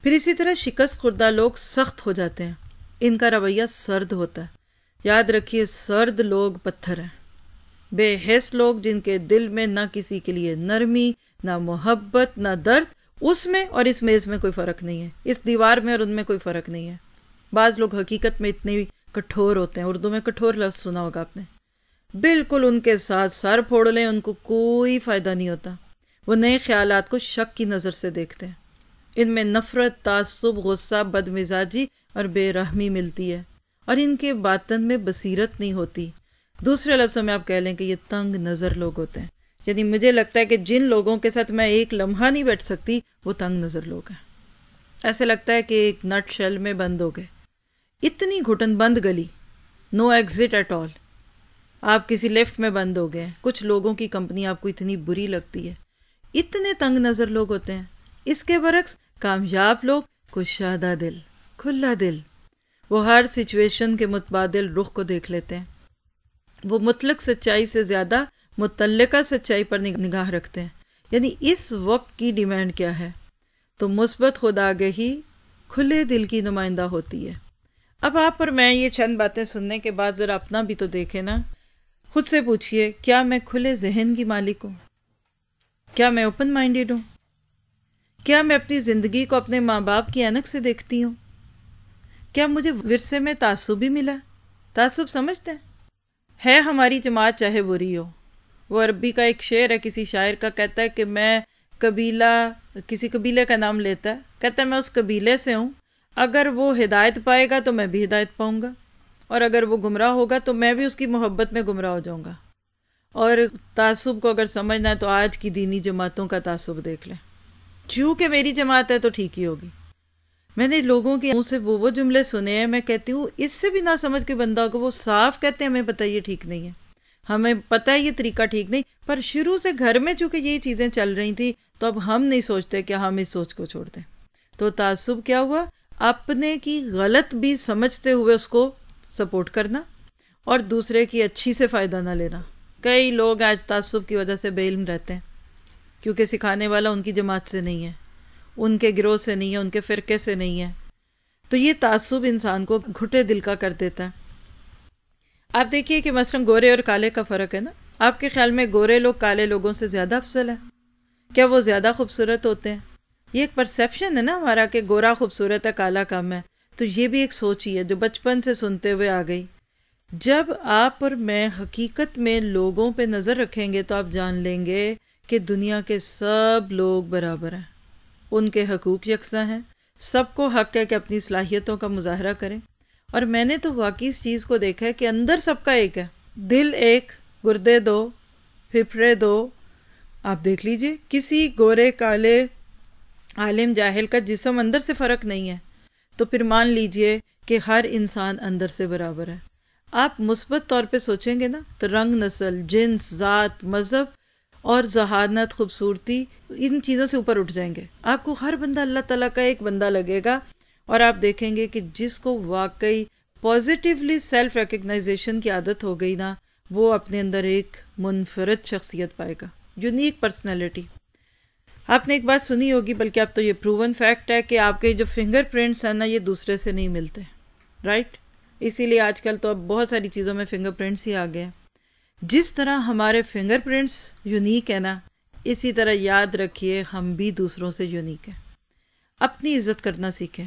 پھر اسی طرح شکست خوردہ لوگ سخت ہو جاتے ہیں، ان کا رویہ سرد ہوتا ہے. یاد رکھیے سرد لوگ پتھر ہیں. بے حس لوگ جن کے دل میں نہ کسی کے لیے نرمی، نہ محبت، نہ درد، اس میں اور اس میز میں کوئی فرق نہیں ہے، اس دیوار میں اور ان میں کوئی فرق نہیں ہے. بعض لوگ حقیقت میں اتنے کٹھور ہوتے ہیں، اردو میں کٹھور لفظ سنا ہوگا آپ نے. بالکل ان کے ساتھ سر پھوڑ لیں ان کو کوئی فائدہ نہیں ہوتا. وہ نئے خیالات کو شک کی نظر سے دیکھتے ہیں. ان میں نفرت، تعصب، غصہ، بدمزاجی اور بے رحمی ملتی ہے، اور ان کے باطن میں بصیرت نہیں ہوتی. دوسرے لفظوں میں آپ کہہ لیں کہ یہ تنگ نظر لوگ ہوتے ہیں. یعنی مجھے لگتا ہے کہ جن لوگوں کے ساتھ میں ایک لمحہ نہیں بیٹھ سکتی وہ تنگ نظر لوگ ہیں. ایسے لگتا ہے کہ ایک نٹ شیل میں بند ہو گئے. اتنی گھٹن بند گلی، نو ایگزٹ ایٹ آل. آپ کسی لفٹ میں بند ہو گئے، کچھ لوگوں کی کمپنی آپ کو اتنی بری لگتی ہے. اتنے تنگ نظر لوگ ہوتے ہیں. اس کے برعکس کامیاب لوگ کشادہ دل، کھلا دل. وہ ہر سچویشن کے متبادل رخ کو دیکھ لیتے ہیں. وہ مطلق سچائی سے زیادہ متعلقہ سچائی پر نگاہ رکھتے ہیں. یعنی اس وقت کی ڈیمانڈ کیا ہے، تو مثبت خود آگہی کھلے دل کی نمائندہ ہوتی ہے. اب آپ اور میں یہ چند باتیں سننے کے بعد ذرا اپنا بھی تو دیکھیں نا. خود سے پوچھئے، کیا میں کھلے ذہن کی مالک ہوں؟ کیا میں اوپن مائنڈیڈ ہوں؟ کیا میں اپنی زندگی کو اپنے ماں باپ کی عینک سے دیکھتی ہوں؟ کیا مجھے ورثے میں تعصب بھی ملا؟ تعصب سمجھتے ہیں؟ ہے ہماری جماعت چاہے بری ہو. وہ عربی کا ایک شعر ہے کسی شاعر کا، کہتا ہے کہ میں کسی قبیلے کا نام لیتا ہے، کہتا ہے میں اس قبیلے سے ہوں، اگر وہ ہدایت پائے گا تو میں بھی ہدایت پاؤں گا، اور اگر وہ گمراہ ہوگا تو میں بھی اس کی محبت میں گمراہ ہو جاؤں گا. اور تعصب کو اگر سمجھنا ہے تو آج کی دینی جماعتوں کا تعصب دیکھ لیں. چونکہ میری جماعت ہے تو ٹھیک ہی ہوگی. میں نے لوگوں کے منہ سے وہ جملے سنے ہیں، میں کہتی ہوں اس سے بھی نہ سمجھ کے بندہ کو وہ صاف کہتے ہیں ہمیں پتہ یہ ٹھیک نہیں ہے، ہمیں پتہ ہے یہ طریقہ ٹھیک نہیں، پر شروع سے گھر میں چونکہ یہی چیزیں چل رہی تھی تو اب ہم نہیں سوچتے کہ ہم اس سوچ کو چھوڑ دیں. تو تعصب کیا ہوا؟ اپنے کی غلط بھی سمجھتے ہوئے اس کو سپورٹ کرنا اور دوسرے کی اچھی سے فائدہ نہ لینا. کئی لوگ آج تعصب کی وجہ سے بے علم رہتے ہیں کیونکہ سکھانے والا ان کی جماعت سے نہیں ہے، ان کے گروہ سے نہیں ہے، ان کے فرقے سے نہیں ہے. تو یہ تعصب انسان کو گھٹے دل کا کر دیتا ہے. آپ دیکھیے کہ مثلا گورے اور کالے کا فرق ہے نا. آپ کے خیال میں گورے لوگ کالے لوگوں سے زیادہ افضل ہیں؟ کیا وہ زیادہ خوبصورت ہوتے ہیں؟ یہ ایک پرسیپشن ہے نا ہمارا کہ گورا خوبصورت ہے کالا کم ہے. تو یہ بھی ایک سوچ ہی ہے جو بچپن سے سنتے ہوئے آ گئی. جب آپ اور میں حقیقت میں لوگوں پہ نظر رکھیں گے تو آپ جان لیں گے کہ دنیا کے سب لوگ برابر ہیں، ان کے حقوق یکساں ہیں، سب کو حق ہے کہ اپنی صلاحیتوں کا مظاہرہ کریں. اور میں نے تو واقعی اس چیز کو دیکھا ہے کہ اندر سب کا ایک ہے، دل ایک، گردے دو، پھپھڑے دو. آپ دیکھ لیجئے کسی گورے کالے عالم جاہل کا جسم اندر سے فرق نہیں ہے، تو پھر مان لیجئے کہ ہر انسان اندر سے برابر ہے. آپ مثبت طور پہ سوچیں گے نا تو رنگ، نسل، جنس، ذات، مذہب اور ذہانت، خوبصورتی، ان چیزوں سے اوپر اٹھ جائیں گے. آپ کو ہر بندہ اللہ تعالیٰ کا ایک بندہ لگے گا، اور آپ دیکھیں گے کہ جس کو واقعی پازیٹیولی سیلف ریکگنائزیشن کی عادت ہو گئی نا، وہ اپنے اندر ایک منفرد شخصیت پائے گا، یونیک پرسنالٹی. آپ نے ایک بات سنی ہوگی، بلکہ اب تو یہ پروون فیکٹ ہے کہ آپ کے جو فنگر پرنٹس ہیں نا یہ دوسرے سے نہیں ملتے، رائٹ؟ اسی لیے آج کل تو اب بہت ساری چیزوں میں فنگر پرنٹس ہی آ گئے ہیں. جس طرح ہمارے فنگر پرنٹس یونیک ہے نا، اسی طرح یاد رکھیے ہم بھی دوسروں سے یونیک ہیں. اپنی عزت کرنا سیکھیں.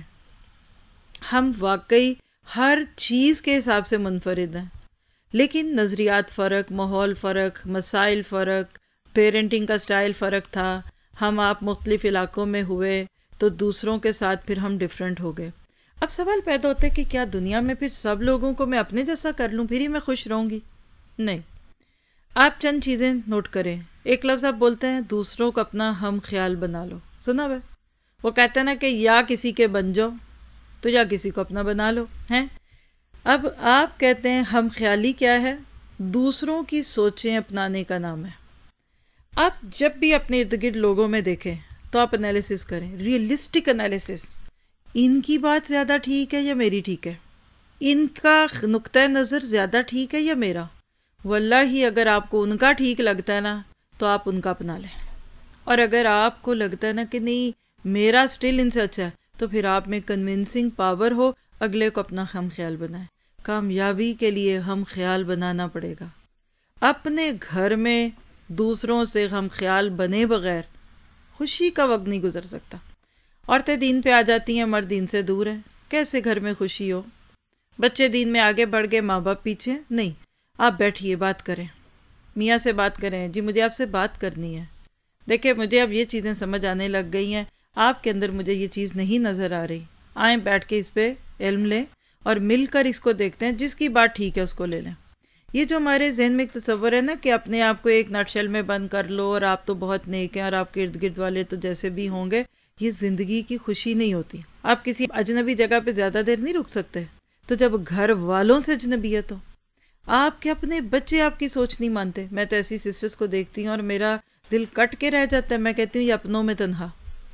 ہم واقعی ہر چیز کے حساب سے منفرد ہیں، لیکن نظریات فرق، ماحول فرق، مسائل فرق، پیرنٹنگ کا سٹائل فرق تھا. ہم آپ مختلف علاقوں میں ہوئے تو دوسروں کے ساتھ پھر ہم ڈیفرنٹ ہو گئے. اب سوال پیدا ہوتا ہے کہ کیا دنیا میں پھر سب لوگوں کو میں اپنے جیسا کر لوں پھر ہی میں خوش رہوں گی؟ نہیں. آپ چند چیزیں نوٹ کریں. ایک لفظ آپ بولتے ہیں دوسروں کو اپنا ہم خیال بنا لو، سنا ہوا؟ وہ کہتے ہیں نا کہ یا کسی کے بن جاؤ تو یا کسی کو اپنا بنا لو ہیں. اب آپ کہتے ہیں ہم خیالی کیا ہے؟ دوسروں کی سوچیں اپنانے کا نام ہے. آپ جب بھی اپنے ارد گرد لوگوں میں دیکھیں تو آپ انالیسس کریں، ریئلسٹک انالیسس. ان کی بات زیادہ ٹھیک ہے یا میری ٹھیک ہے؟ ان کا نقطہ نظر زیادہ ٹھیک ہے یا میرا؟ واللہ اگر آپ کو ان کا ٹھیک لگتا ہے نا تو آپ ان کا اپنا لیں، اور اگر آپ کو لگتا ہے نا کہ نہیں میرا سٹل ان سے اچھا ہے تو پھر آپ میں کنونسنگ پاور ہو، اگلے کو اپنا ہم خیال بنائیں۔ کامیابی کے لیے ہم خیال بنانا پڑے گا۔ اپنے گھر میں دوسروں سے ہم خیال بنے بغیر خوشی کا وقت نہیں گزر سکتا۔ عورتیں دین پہ آ جاتی ہیں، مرد دین سے دور ہے، کیسے گھر میں خوشی ہو؟ بچے دین میں آگے بڑھ گئے، ماں باپ پیچھے نہیں۔ آپ بیٹھیے، بات کریں، میاں سے بات کریں، جی مجھے آپ سے بات کرنی ہے، دیکھیں مجھے اب یہ چیزیں سمجھ آنے لگ گئی ہیں، آپ کے اندر مجھے یہ چیز نہیں نظر آ رہی، آئیں بیٹھ کے اس پہ علم لیں اور مل کر اس کو دیکھتے ہیں، جس کی بات ٹھیک ہے اس کو لے لیں۔ یہ جو ہمارے ذہن میں ایک تصور ہے نا کہ اپنے آپ کو ایک نٹ شیل میں بند کر لو اور آپ تو بہت نیک ہیں اور آپ کے ارد گرد والے تو جیسے بھی ہوں گے، یہ زندگی کی خوشی نہیں ہوتی۔ آپ کسی اجنبی جگہ پہ زیادہ دیر نہیں رک سکتے، تو جب گھر والوں سے اجنبیت ہو، آپ کے اپنے بچے آپ کی سوچ نہیں مانتے۔ میں تو ایسی سسٹرز کو دیکھتی ہوں اور میرا دل کٹ کے رہ جاتا ہے، میں کہتی ہوں یہ اپنوں میں تنہا،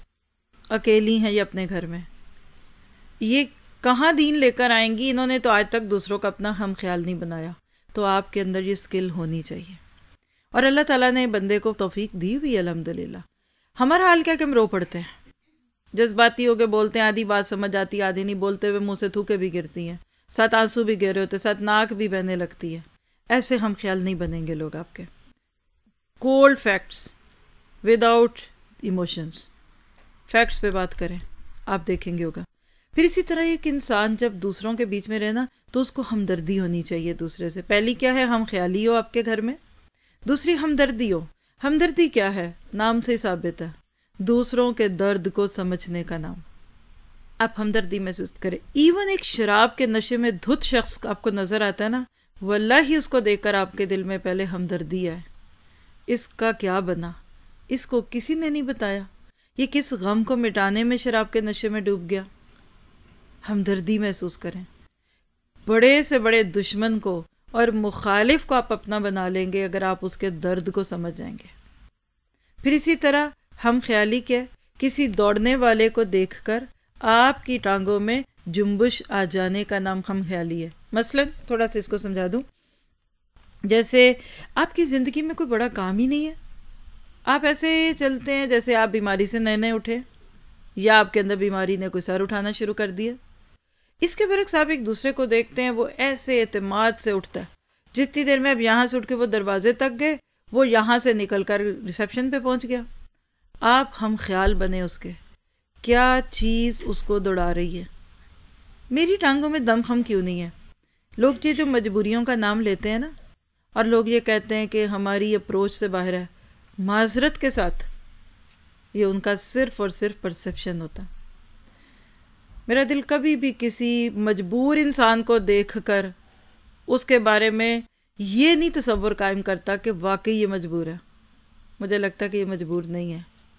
اکیلی ہیں یہ اپنے گھر میں، یہ کہاں دین لے کر آئیں گی؟ انہوں نے تو آج تک دوسروں کا اپنا ہم خیال نہیں بنایا۔ تو آپ کے اندر یہ سکل ہونی چاہیے، اور اللہ تعالیٰ نے بندے کو توفیق دی ہوئی ہے الحمدللہ۔ ہمارا حال کیا کہ ہم رو پڑتے ہیں، جذباتی ہو کے بولتے ہیں، آدھی بات سمجھ آتی، آدھی نہیں، بولتے ہوئے منہ سے تھوکے بھی گرتی ہیں، ساتھ آنسو بھی گرے ہوتے، ساتھ ناک بھی بہنے لگتی ہے۔ ایسے ہم خیال نہیں بنیں گے لوگ آپ کے۔ Cold facts without emotions, facts پہ بات کریں، آپ دیکھیں گے ہوگا۔ پھر اسی طرح ایک انسان جب دوسروں کے بیچ میں رہنا تو اس کو ہمدردی ہونی چاہیے دوسرے سے۔ پہلی کیا ہے؟ ہم خیالی ہو آپ کے گھر میں۔ دوسری ہمدردی ہو۔ ہمدردی کیا ہے؟ نام سے ہی ثابت ہے، دوسروں کے درد کو سمجھنے کا نام۔ آپ ہمدردی محسوس کریں۔ ایون ایک شراب کے نشے میں دھت شخص آپ کو نظر آتا ہے نا، واللہ اس کو دیکھ کر آپ کے دل میں پہلے ہمدردی آئے، اس کا کیا بنا، اس کو کسی نے نہیں بتایا، یہ کس غم کو مٹانے میں شراب کے نشے میں ڈوب گیا۔ ہمدردی محسوس کریں۔ بڑے سے بڑے دشمن کو اور مخالف کو آپ اپنا بنا لیں گے اگر آپ اس کے درد کو سمجھ جائیں گے۔ پھر اسی طرح ہم خیالی کیا؟ کسی دوڑنے والے کو دیکھ کر آپ کی ٹانگوں میں جنبش آ جانے کا نام ہم خیالی ہے۔ مثلا تھوڑا سا اس کو سمجھا دوں، جیسے آپ کی زندگی میں کوئی بڑا کام ہی نہیں ہے، آپ ایسے چلتے ہیں جیسے آپ بیماری سے نئے نئے اٹھے، یا آپ کے اندر بیماری نے کوئی سر اٹھانا شروع کر دیا۔ اس کے برعکس آپ ایک دوسرے کو دیکھتے ہیں، وہ ایسے اعتماد سے اٹھتا ہے، جتنی دیر میں اب یہاں سے اٹھ کے وہ دروازے تک گئے، وہ یہاں سے نکل کر ریسیپشن پہ پہنچ گیا۔ آپ ہم خیال بنے اس کے، کیا چیز اس کو دوڑا رہی ہے، میری ٹانگوں میں دم خم کیوں نہیں ہے۔ لوگ یہ جو مجبوریوں کا نام لیتے ہیں نا، اور لوگ یہ کہتے ہیں کہ ہماری اپروچ سے باہر ہے، معذرت کے ساتھ یہ ان کا صرف اور صرف پرسیپشن ہوتا۔ میرا دل کبھی بھی کسی مجبور انسان کو دیکھ کر اس کے بارے میں یہ نہیں تصور قائم کرتا کہ واقعی یہ مجبور ہے۔ مجھے لگتا کہ یہ مجبور نہیں ہے،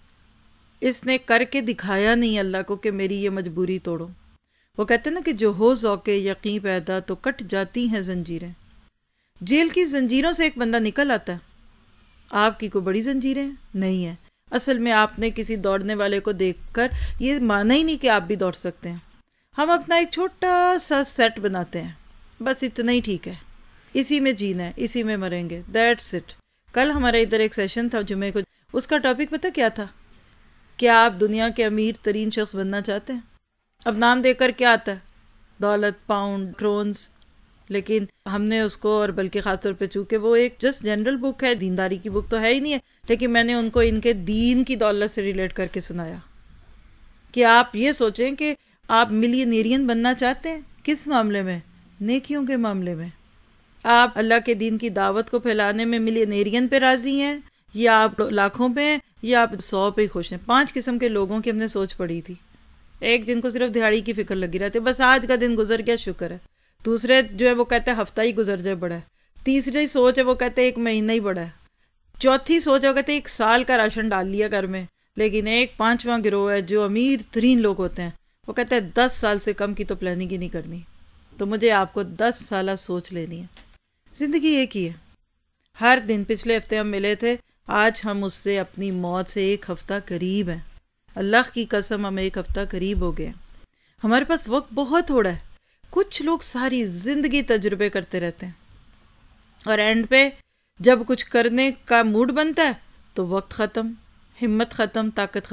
اس نے کر کے دکھایا نہیں اللہ کو کہ میری یہ مجبوری توڑو۔ وہ کہتے ہیں نا کہ جو ہو ذوق یقین پیدا تو کٹ جاتی ہیں زنجیریں۔ جیل کی زنجیروں سے ایک بندہ نکل آتا ہے، آپ کی کوئی بڑی زنجیریں نہیں ہیں۔ اصل میں آپ نے کسی دوڑنے والے کو دیکھ کر یہ مانا ہی نہیں کہ آپ بھی دوڑ سکتے ہیں۔ ہم اپنا ایک چھوٹا سا سیٹ بناتے ہیں، بس اتنا ہی ٹھیک ہے، اسی میں جینا ہے، اسی میں مریں گے، دیٹس اٹ۔ کل ہمارے ادھر ایک سیشن تھا جمعے کو، اس کا ٹاپک پتہ کیا تھا؟ کیا آپ دنیا کے امیر ترین شخص بننا چاہتے ہیں؟ اب نام دے کر کیا آتا ہے؟ دولت، پاؤنڈ، کرونز، لیکن ہم نے اس کو، اور بلکہ خاص طور پہ چونکہ وہ ایک جسٹ جنرل بک ہے، دینداری کی بک تو ہے ہی نہیں ہے، لیکن میں نے ان کو ان کے دین کی دولت سے ریلیٹ کر کے سنایا کہ آپ یہ سوچیں کہ آپ ملینیرین بننا چاہتے ہیں، کس معاملے میں؟ نیکیوں کے معاملے میں۔ آپ اللہ کے دین کی دعوت کو پھیلانے میں ملینیرین پہ راضی ہیں، یا آپ لاکھوں پہ ہیں، یا آپ 100 پہ ہی خوش ہیں؟ 5 قسم کے لوگوں کی ہم نے سوچ پڑی تھی۔ ایک جن کو صرف دہاڑی کی فکر لگی رہتی، بس آج کا دن گزر گیا شکر ہے۔ دوسرے جو ہے وہ کہتے ہیں ہفتہ ہی گزر جائے بڑا ہے۔ تیسری سوچ ہے وہ کہتے ہیں 1 مہینہ ہی بڑا ہے۔ چوتھی سوچ ہے وہ کہتے ہیں 1 سال کا راشن ڈال لیا گھر میں۔ لیکن ایک 5واں گروہ ہے جو امیر ترین لوگ ہوتے ہیں، وہ کہتے ہیں 10 سال سے کم کی تو پلاننگ ہی نہیں کرنی۔ تو مجھے آپ کو 10 سالہ سوچ لینی ہے۔ زندگی ایک ہی ہے، ہر دن۔ پچھلے ہفتے ہم ملے تھے، آج ہم اس سے اپنی موت سے 1 ہفتہ قریب ہیں۔ اللہ کی قسم ہم 1 ہفتہ قریب ہو گئے ہیں۔ ہمارے پاس وقت بہت تھوڑا ہے۔ کچھ لوگ ساری زندگی تجربے کرتے رہتے ہیں، اور اینڈ پہ جب کچھ کرنے کا موڈ بنتا ہے تو وقت ختم، ہمت ختم، طاقت ختم،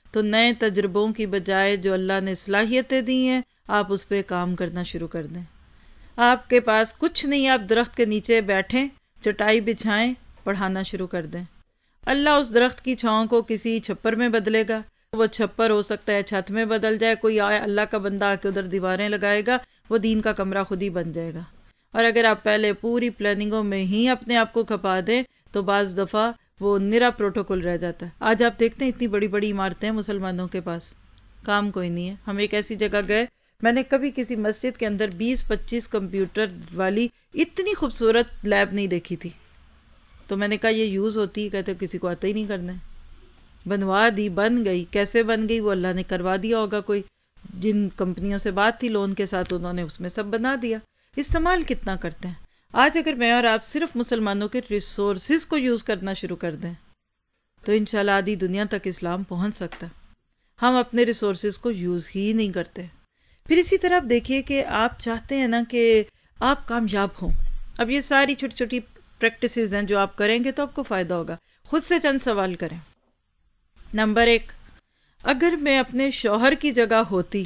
تو نئے تجربوں کی بجائے جو اللہ نے صلاحیتیں دی ہیں آپ اس پہ کام کرنا شروع کر دیں. آپ کے پاس کچھ نہیں، آپ درخت کے نیچے بیٹھیں، چٹائی بچھائیں، پڑھانا شروع کر دیں. اللہ اس درخت کی چھاؤں کو کسی چھپر میں بدلے گا. وہ چھپر ہو سکتا ہے چھت میں بدل جائے، کوئی آئے اللہ کا بندہ آ کے ادھر دیواریں لگائے گا، وہ دین کا کمرہ خود ہی بن جائے گا. اور اگر آپ پہلے پوری پلاننگوں میں ہی اپنے آپ کو کھپا دیں تو بعض دفعہ وہ نرا پروٹوکول رہ جاتا ہے. آج آپ دیکھتے ہیں اتنی بڑی بڑی عمارتیں ہیں مسلمانوں کے پاس، کام کوئی نہیں ہے. ہم ایک ایسی جگہ گئے، میں نے کبھی کسی مسجد کے اندر 20-25 کمپیوٹر والی اتنی خوبصورت لیب نہیں دیکھی تھی. تو میں نے کہا یہ یوز ہوتی ہے؟ کہتے کسی کو آتا ہی نہیں کرنا. بنوا دی، بن گئی. کیسے بن گئی وہ اللہ نے کروا دیا ہوگا، کوئی جن کمپنیوں سے بات تھی لون کے ساتھ انہوں نے اس میں سب بنا دیا. استعمال کتنا کرتے ہیں. آج اگر میں اور آپ صرف مسلمانوں کے ریسورسز کو یوز کرنا شروع کر دیں تو انشاءاللہ آدھی دنیا تک اسلام پہنچ سکتا. ہم اپنے ریسورسز کو یوز ہی نہیں کرتے. پھر اسی طرح آپ دیکھیے کہ آپ چاہتے ہیں نا کہ آپ کامیاب ہوں. اب یہ ساری چھوٹی چھوٹی پریکٹسز ہیں جو آپ کریں گے تو آپ کو فائدہ ہوگا. خود سے چند سوال کریں. نمبر 1، اگر میں اپنے شوہر کی جگہ ہوتی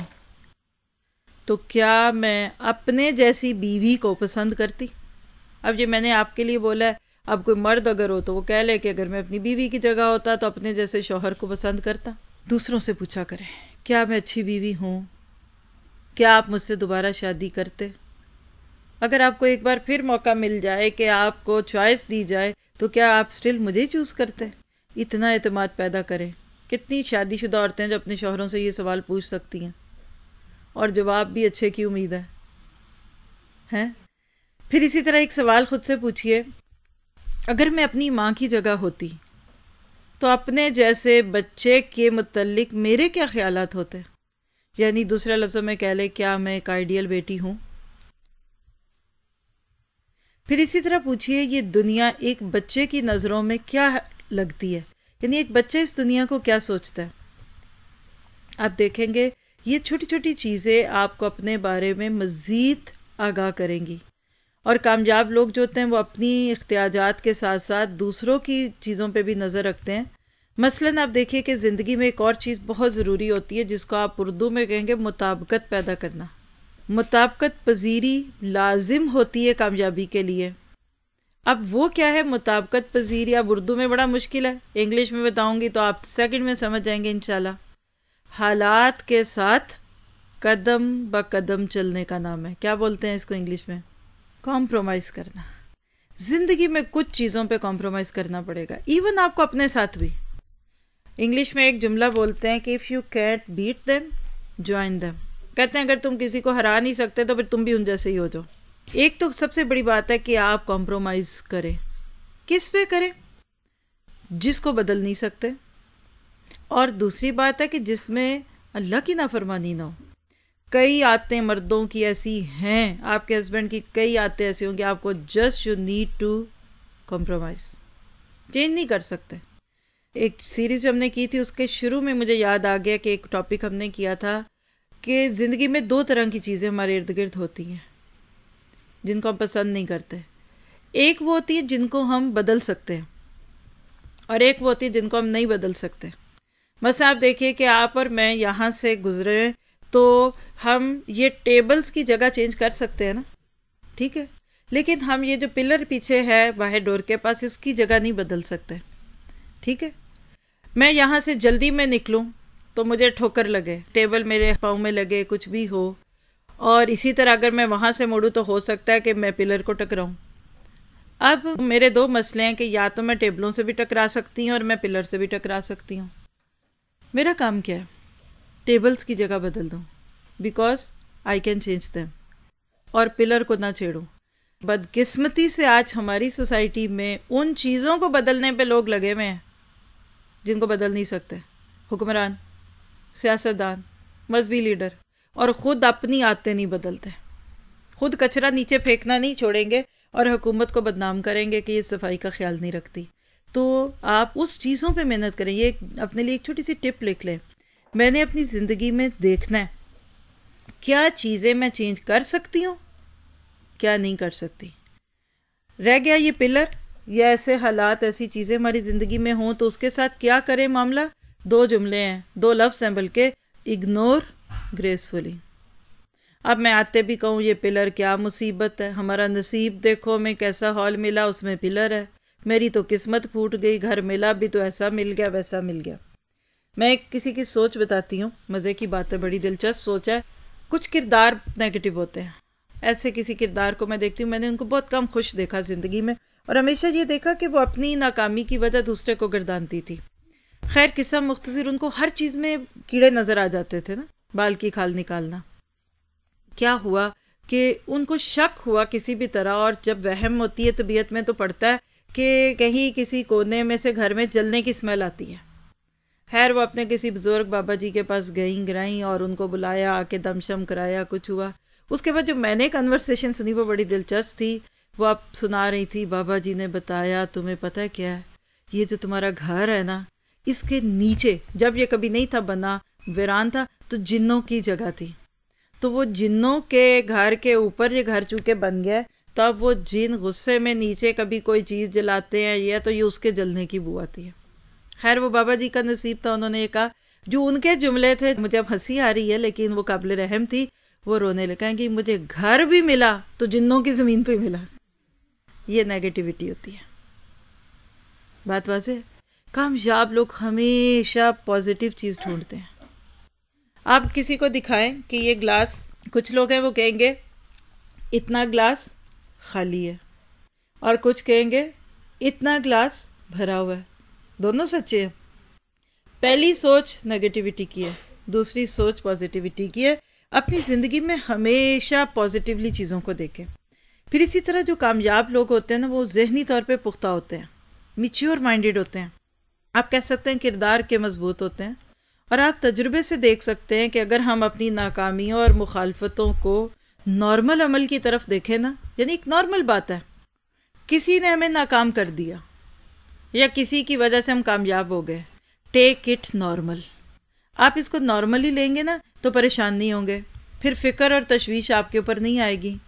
تو کیا میں اپنے جیسی بیوی کو پسند کرتی؟ اب یہ میں نے آپ کے لیے بولا ہے. اب کوئی مرد اگر ہو تو وہ کہہ لے کہ اگر میں اپنی بیوی کی جگہ ہوتا تو اپنے جیسے شوہر کو پسند کرتا. دوسروں سے پوچھا کریں، کیا میں اچھی بیوی ہوں؟ کیا آپ مجھ سے دوبارہ شادی کرتے؟ اگر آپ کو ایک بار پھر موقع مل جائے کہ آپ کو چوائس دی جائے تو کیا آپ سٹل مجھے چوز کرتے؟ اتنا اعتماد پیدا کریں. کتنی شادی شدہ عورتیں جو اپنے شوہروں سے یہ سوال پوچھ سکتی ہیں اور جواب بھی اچھے کی امید ہے. پھر اسی طرح ایک سوال خود سے پوچھئے، اگر میں اپنی ماں کی جگہ ہوتی تو اپنے جیسے بچے کے متعلق میرے کیا خیالات ہوتے؟ یعنی دوسرے لفظوں میں کہہ لیں، کیا میں ایک آئیڈیل بیٹی ہوں؟ پھر اسی طرح پوچھئے، یہ دنیا ایک بچے کی نظروں میں کیا لگتی ہے؟ یعنی ایک بچہ اس دنیا کو کیا سوچتا ہے؟ آپ دیکھیں گے یہ چھوٹی چھوٹی چیزیں آپ کو اپنے بارے میں مزید آگاہ کریں گی. اور کامیاب لوگ جو ہوتے ہیں وہ اپنی احتیاجات کے ساتھ ساتھ دوسروں کی چیزوں پہ بھی نظر رکھتے ہیں. مثلاً آپ دیکھیے کہ زندگی میں ایک اور چیز بہت ضروری ہوتی ہے جس کو آپ اردو میں کہیں گے مطابقت پیدا کرنا. مطابقت پذیری لازم ہوتی ہے کامیابی کے لیے. اب وہ کیا ہے مطابقت پذیری؟ اب اردو میں بڑا مشکل ہے، انگلش میں بتاؤں گی تو آپ سیکنڈ میں سمجھ جائیں گے انشاءاللہ. حالات کے ساتھ قدم بقدم چلنے کا نام ہے. کیا بولتے ہیں اس کو انگلش میں؟ کمپرومائز کرنا. زندگی میں کچھ چیزوں پہ کمپرومائز کرنا پڑے گا، ایون آپ کو اپنے ساتھ بھی. انگلش میں ایک جملہ بولتے ہیں کہ if you can't beat them, join them. کہتے ہیں اگر تم کسی کو ہرا نہیں سکتے تو پھر تم بھی ان جیسے ہی ہو جاؤ. ایک تو سب سے بڑی بات ہے کہ آپ کمپرومائز کریں. کس پہ کریں؟ جس کو بدل نہیں سکتے. اور دوسری بات ہے کہ جس میں اللہ کی نافرمانی نہ ہو. کئی عادتیں مردوں کی ایسی ہیں، آپ کے ہسبینڈ کی کئی عادتیں ایسی ہوں کہ آپ کو just you need to compromise. Change نہیں کر سکتے. ایک سیریز جو ہم نے کی تھی اس کے شروع میں مجھے یاد آ گیا کہ ایک ٹاپک ہم نے کیا تھا کہ زندگی میں 2 طرح کی چیزیں ہمارے ارد گرد ہوتی ہیں جن کو ہم پسند نہیں کرتے. ایک وہ ہوتی ہے جن کو ہم بدل سکتے ہیں اور ایک وہ ہوتی ہے جن کو ہم نہیں بدل سکتے. مثلا آپ دیکھیے کہ آپ اور میں یہاں سے گزرے تو ہم یہ ٹیبلز کی جگہ چینج کر سکتے ہیں نا، ٹھیک ہے، لیکن ہم یہ جو پلر پیچھے ہے باہر ڈور کے پاس اس کی جگہ نہیں بدل سکتے. ٹھیک ہے، میں یہاں سے جلدی میں نکلوں تو مجھے ٹھوکر لگے، ٹیبل میرے پاؤں میں لگے، کچھ بھی ہو. اور اسی طرح اگر میں وہاں سے مڑوں تو ہو سکتا ہے کہ میں پلر کو ٹکراؤں. اب میرے 2 مسئلے ہیں کہ یا تو میں ٹیبلوں سے بھی ٹکرا سکتی ہوں اور میں پلر سے بھی ٹکرا سکتی ہوں. میرا کام کیا ہے؟ ٹیبلز کی جگہ بدل دوں because I can change them اور پلر کو نہ چھیڑوں. بدقسمتی سے آج ہماری سوسائٹی میں ان چیزوں کو بدلنے پہ لوگ لگے ہوئے ہیں جن کو بدل نہیں سکتے. حکمران، سیاستدان، مذہبی لیڈر، اور خود اپنی عادتیں نہیں بدلتے. خود کچرا نیچے پھینکنا نہیں چھوڑیں گے اور حکومت کو بدنام کریں گے کہ یہ صفائی کا خیال نہیں رکھتی. تو آپ اس چیزوں پہ محنت کریں. یہ اپنے لیے ایک چھوٹی سی ٹپ لکھ لیں. میں نے اپنی زندگی میں دیکھنا ہے کیا چیزیں میں چینج کر سکتی ہوں، کیا نہیں کر سکتی. رہ گیا یہ پلر یا ایسے حالات ایسی چیزیں ہماری زندگی میں ہوں تو اس کے ساتھ کیا کریں معاملہ دو جملے ہیں، دو لفظ ہیں بلکہ، اگنور گریسفلی. اب میں آتے بھی کہوں یہ پلر کیا مصیبت ہے، ہمارا نصیب دیکھو میں کیسا ہال ملا، اس میں پلر ہے. میری تو قسمت پھوٹ گئی، گھر ملا بھی تو ایسا مل گیا ویسا مل گیا. میں ایک کسی کی سوچ بتاتی ہوں، مزے کی بات ہے، بڑی دلچسپ سوچ ہے. کچھ کردار نیگیٹو ہوتے ہیں. ایسے کسی کردار کو میں دیکھتی ہوں، میں نے ان کو بہت کم خوش دیکھا زندگی میں، اور ہمیشہ یہ دیکھا کہ وہ اپنی ناکامی کی وجہ دوسرے کو گردانتی تھی. خیر قصہ مختصر، ان کو ہر چیز میں کیڑے نظر آ جاتے تھے نا، بال کی کھال نکالنا. کیا ہوا کہ ان کو شک ہوا کسی بھی طرح، اور جب وہم ہوتی ہے طبیعت میں تو پڑتا ہے کہ کہیں کسی کونے میں سے گھر میں جلنے کی اسمیل آتی ہے. خیر وہ اپنے کسی بزرگ بابا جی کے پاس گئیں اور ان کو بلایا، آ کے دم شم کرایا، کچھ ہوا. اس کے بعد جو میں نے کنورسیشن سنی وہ بڑی دلچسپ تھی. وہ آپ سنا رہی تھی، بابا جی نے بتایا تمہیں پتہ ہے کیا ہے، یہ جو تمہارا گھر ہے نا، اس کے نیچے جب یہ کبھی نہیں تھا بنا، ویران تھا، تو جنوں کی جگہ تھی. تو وہ جنوں کے گھر کے اوپر یہ گھر چونکہ بن گیا، تب وہ جن غصے میں نیچے کبھی کوئی چیز جلاتے ہیں یا تو یہ اس کے جلنے کی بو آتی ہے. خیر وہ بابا جی کا نصیب تھا، انہوں نے یہ کہا، جو ان کے جملے تھے مجھے اب ہنسی آ رہی ہے لیکن وہ قابل رحم تھی. وہ رونے لگا کہ مجھے گھر بھی ملا تو جنوں کی زمین پہ ملا. یہ نیگیٹیوٹی ہوتی ہے. بات واضح. کامیاب لوگ ہمیشہ پازیٹیو چیز ڈھونڈتے ہیں. آپ کسی کو دکھائیں کہ یہ گلاس، کچھ لوگ ہیں وہ کہیں گے اتنا گلاس خالی ہے، اور کچھ کہیں گے اتنا گلاس بھرا ہوا ہے. دونوں سچے ہیں. پہلی سوچ نیگیٹیوٹی کی ہے، دوسری سوچ پازیٹیوٹی کی ہے. اپنی زندگی میں ہمیشہ پازیٹیولی چیزوں کو دیکھیں. پھر اسی طرح جو کامیاب لوگ ہوتے ہیں نا، وہ ذہنی طور پہ پختہ ہوتے ہیں، میچور مائنڈیڈ ہوتے ہیں. آپ کہہ سکتے ہیں کردار کے مضبوط ہوتے ہیں. اور آپ تجربے سے دیکھ سکتے ہیں کہ اگر ہم اپنی ناکامیوں اور مخالفتوں کو نارمل عمل کی طرف دیکھیں نا، یعنی ایک نارمل بات ہے، کسی نے ہمیں ناکام کر دیا یا کسی کی وجہ سے ہم کامیاب ہو گئے، ٹیک اٹ نارمل. آپ اس کو نارملی لیں گے نا تو پریشان نہیں ہوں گے، پھر فکر اور تشویش آپ کے اوپر نہیں آئے گی.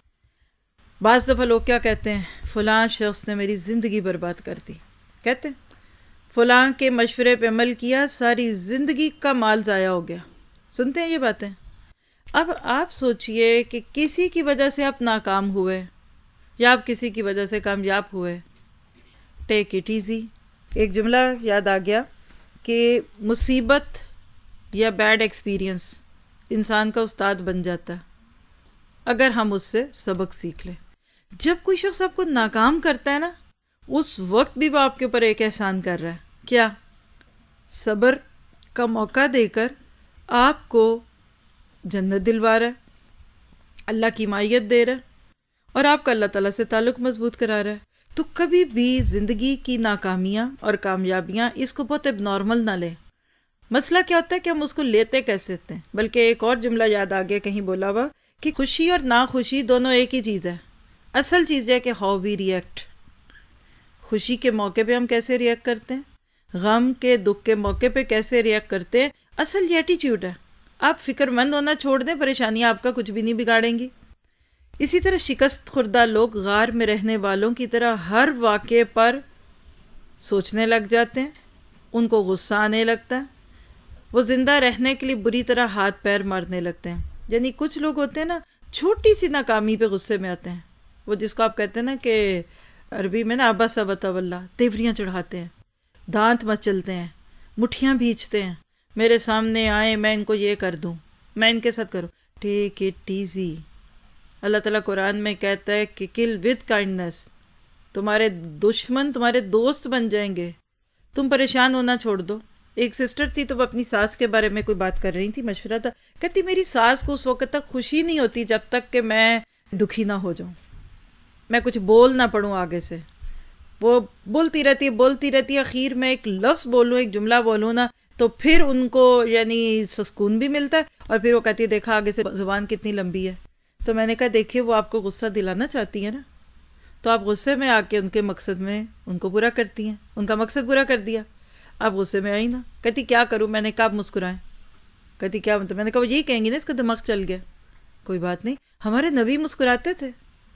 بعض دفعہ لوگ کیا کہتے ہیں، فلاں شخص نے میری زندگی برباد کر دی. کہتے ہیں فلاں کے مشورے پہ عمل کیا، ساری زندگی کا مال ضائع ہو گیا. سنتے ہیں یہ باتیں. اب آپ سوچئے کہ کسی کی وجہ سے آپ ناکام ہوئے یا آپ کسی کی وجہ سے کامیاب ہوئے، ٹیک اٹ ایزی. ایک جملہ یاد آ گیا کہ مصیبت یا بیڈ ایکسپیرینس انسان کا استاد بن جاتا ہے اگر ہم اس سے سبق سیکھ لیں. جب کوئی شخص آپ کو ناکام کرتا ہے نا، اس وقت بھی وہ آپ کے اوپر ایک احسان کر رہا ہے. کیا؟ صبر کا موقع دے کر آپ کو جنت دلوا رہا ہے، اللہ کی مائیت دے رہا ہے، اور آپ کا اللہ تعالیٰ سے تعلق مضبوط کرا رہا ہے. تو کبھی بھی زندگی کی ناکامیاں اور کامیابیاں اس کو بہت اب نارمل نہ لیں. مسئلہ کیا ہوتا ہے کہ ہم اس کو لیتے کیسے ہوتے ہیں. بلکہ ایک اور جملہ یاد آ گیا کہیں بولا ہوا کہ خوشی اور ناخوشی دونوں ایک ہی چیز ہے. اصل چیز ہے کہ ہاؤ وی ریئیکٹ. خوشی کے موقع پہ ہم کیسے ریئیکٹ کرتے ہیں، غم کے دکھ کے موقع پہ کیسے ریئیکٹ کرتے ہیں، اصل یہ ایٹیچیوڈ ہے. آپ فکر مند ہونا چھوڑ دیں، پریشانیاں آپ کا کچھ بھی نہیں بگاڑیں گی. اسی طرح شکست خوردہ لوگ غار میں رہنے والوں کی طرح ہر واقعے پر سوچنے لگ جاتے ہیں، ان کو غصہ آنے لگتا ہے، وہ زندہ رہنے کے لیے بری طرح ہاتھ پیر مارنے لگتے ہیں. یعنی کچھ لوگ ہوتے ہیں نا، چھوٹی سی ناکامی پہ غصے میں آتے ہیں. وہ جس کو آپ کہتے ہیں نا کہ عربی میں نا ابا سبت واللہ، تیوریاں چڑھاتے ہیں، دانت مچلتے ہیں، مٹھیاں بھیجتے ہیں، میرے سامنے آئے میں ان کو یہ کر دوں، میں ان کے ساتھ کروں. Take it easy. اللہ تعالیٰ قرآن میں کہتا ہے کہ کل ود کائنڈنس. تمہارے دشمن تمہارے دوست بن جائیں گے. تم پریشان ہونا چھوڑ دو. ایک سسٹر تھی تو وہ اپنی ساس کے بارے میں کوئی بات کر رہی تھی، مشورہ تھا. کہتی میری ساس کو اس وقت تک خوشی نہیں ہوتی جب تک کہ میں دکھی نہ ہو جاؤں، میں کچھ بول نہ پڑوں آگے سے. وہ بولتی رہتی ہے، اخیر میں ایک لفظ بولوں، ایک جملہ بولوں نا تو پھر ان کو یعنی سکون بھی ملتا ہے، اور پھر وہ کہتی ہے دیکھا آگے سے زبان کتنی لمبی ہے. تو میں نے کہا دیکھیے وہ آپ کو غصہ دلانا چاہتی ہے نا، تو آپ غصے میں آ کے ان کے مقصد میں ان کو برا کرتی ہیں، ان کا مقصد برا کر دیا. آپ غصے میں آئی نا. کہتی کیا کروں. میں نے کہا آپ مسکرائیں. کہتی کیا مطلب. میں نے کہا وہ یہی کہیں گی نا اس کا دماغ چل گیا. کوئی بات نہیں، ہمارے نبی مسکراتے تھے.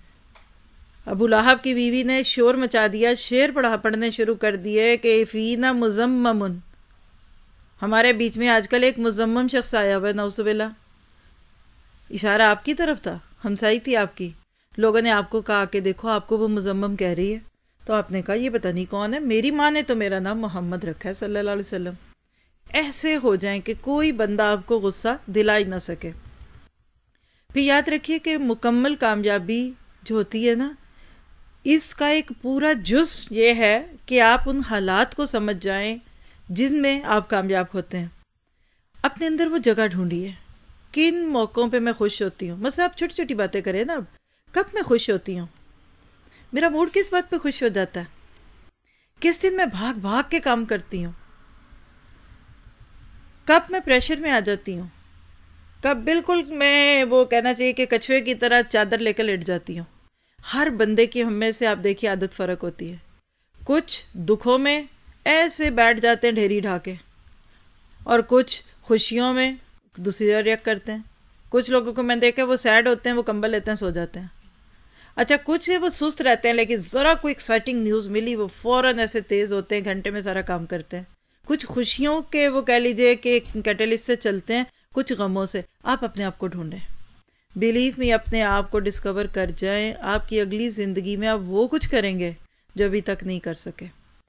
ابو لہب کی بیوی نے شور مچا دیا، شعر پڑھنے شروع کر دیے کہ فینا مزممن، ہمارے بیچ میں آج کل ایک مذمم شخص آیا ہوا ہے، نعوذ باللہ، اشارہ آپ کی طرف تھا، ہمسائی تھی آپ کی، لوگوں نے آپ کو کہا کہ دیکھو آپ کو وہ مذمم کہہ رہی ہے، تو آپ نے کہا یہ پتہ نہیں کون ہے، میری ماں نے تو میرا نام محمد رکھا ہے صلی اللہ علیہ وسلم. ایسے ہو جائیں کہ کوئی بندہ آپ کو غصہ دلا ہی نہ سکے. پھر یاد رکھیے کہ مکمل کامیابی جو ہوتی ہے نا، اس کا ایک پورا جز یہ ہے کہ آپ ان حالات کو سمجھ جائیں جن میں آپ کامیاب ہوتے ہیں. اپنے اندر وہ جگہ ڈھونڈیے، کن موقعوں پہ میں خوش ہوتی ہوں. مثلا آپ چھوٹی چھوٹی باتیں کریں نا، اب کب میں خوش ہوتی ہوں، میرا موڈ کس بات پہ خوش ہو جاتا ہے، کس دن میں بھاگ بھاگ کے کام کرتی ہوں، کب میں پریشر میں آ جاتی ہوں، کب بالکل میں وہ کہنا چاہیے کہ کچھوے کی طرح چادر لے کے لیٹ جاتی ہوں. ہر بندے کی ہم میں سے آپ دیکھیے عادت فرق ہوتی ہے. کچھ دکھوں میں ایسے بیٹھ جاتے ہیں ڈھیری ڈھا کے، اور کچھ خوشیوں میں دوسری ریئیکٹ کرتے ہیں. کچھ لوگوں کو میں دیکھا وہ سیڈ ہوتے ہیں، وہ کمبل لیتے ہیں سو جاتے ہیں. اچھا کچھ وہ سست رہتے ہیں، لیکن ذرا کوئی ایکسائٹنگ نیوز ملی وہ فوراً ایسے تیز ہوتے ہیں، گھنٹے میں سارا کام کرتے ہیں. کچھ خوشیوں کے وہ کہہ لیجئے کہ کیٹلسٹ سے چلتے ہیں، کچھ غموں سے. آپ اپنے آپ کو ڈھونڈیں، بیلیو میں اپنے آپ کو ڈسکور کر جائیں. آپ کی اگلی زندگی میں آپ وہ کچھ کریں گے جو ابھی تک نہیں کر سکے.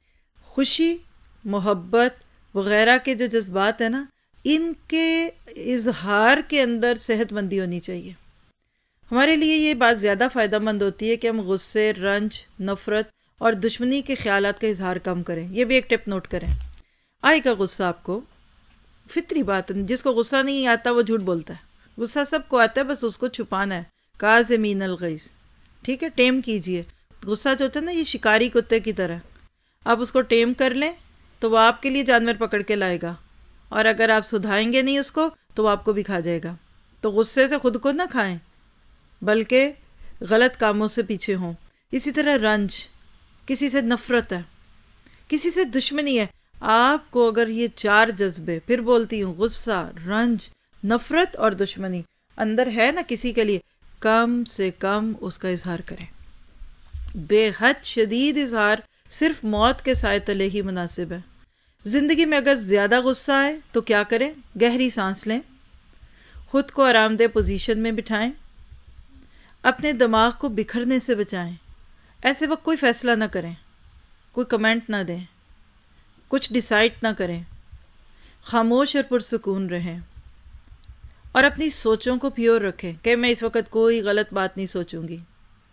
خوشی، محبت وغیرہ کے جو جذبات ہیں نا، ان کے اظہار کے اندر صحت مندی ہونی چاہیے. ہمارے لیے یہ بات زیادہ فائدہ مند ہوتی ہے کہ ہم غصے، رنج، نفرت اور دشمنی کے خیالات کا اظہار کم کریں. یہ بھی ایک ٹپ نوٹ کریں. آئے گا غصہ آپ کو، فطری بات ہے. جس کو غصہ نہیں آتا وہ جھوٹ بولتا ہے. غصہ سب کو آتا ہے، بس اس کو چھپانا ہے. کاظمین الغیظ، ٹھیک ہے، ٹیم کیجئے. غصہ جو ہوتا ہے نا، یہ شکاری کتے کی طرح، آپ اس کو ٹیم کر لیں تو وہ آپ کے لیے جانور پکڑ کے لائے گا، اور اگر آپ سدھائیں گے نہیں اس کو تو وہ آپ کو بھی کھا جائے گا. تو غصے سے خود کو نہ کھائیں، بلکہ غلط کاموں سے پیچھے ہوں. اسی طرح رنج، کسی سے نفرت ہے، کسی سے دشمنی ہے. آپ کو اگر یہ چار جذبے، پھر بولتی ہوں، غصہ، رنج، نفرت اور دشمنی اندر ہے نا کسی کے لیے، کم سے کم اس کا اظہار کریں. بے حد شدید اظہار صرف موت کے سائے تلے ہی مناسب ہے. زندگی میں اگر زیادہ غصہ آئے تو کیا کریں؟ گہری سانس لیں، خود کو آرام دہ پوزیشن میں بٹھائیں، اپنے دماغ کو بکھرنے سے بچائیں. ایسے وقت کوئی فیصلہ نہ کریں، کوئی کمنٹ نہ دیں، کچھ ڈیسائیڈ نہ کریں، خاموش اور پرسکون رہیں، اور اپنی سوچوں کو پیور رکھیں کہ میں اس وقت کوئی غلط بات نہیں سوچوں گی.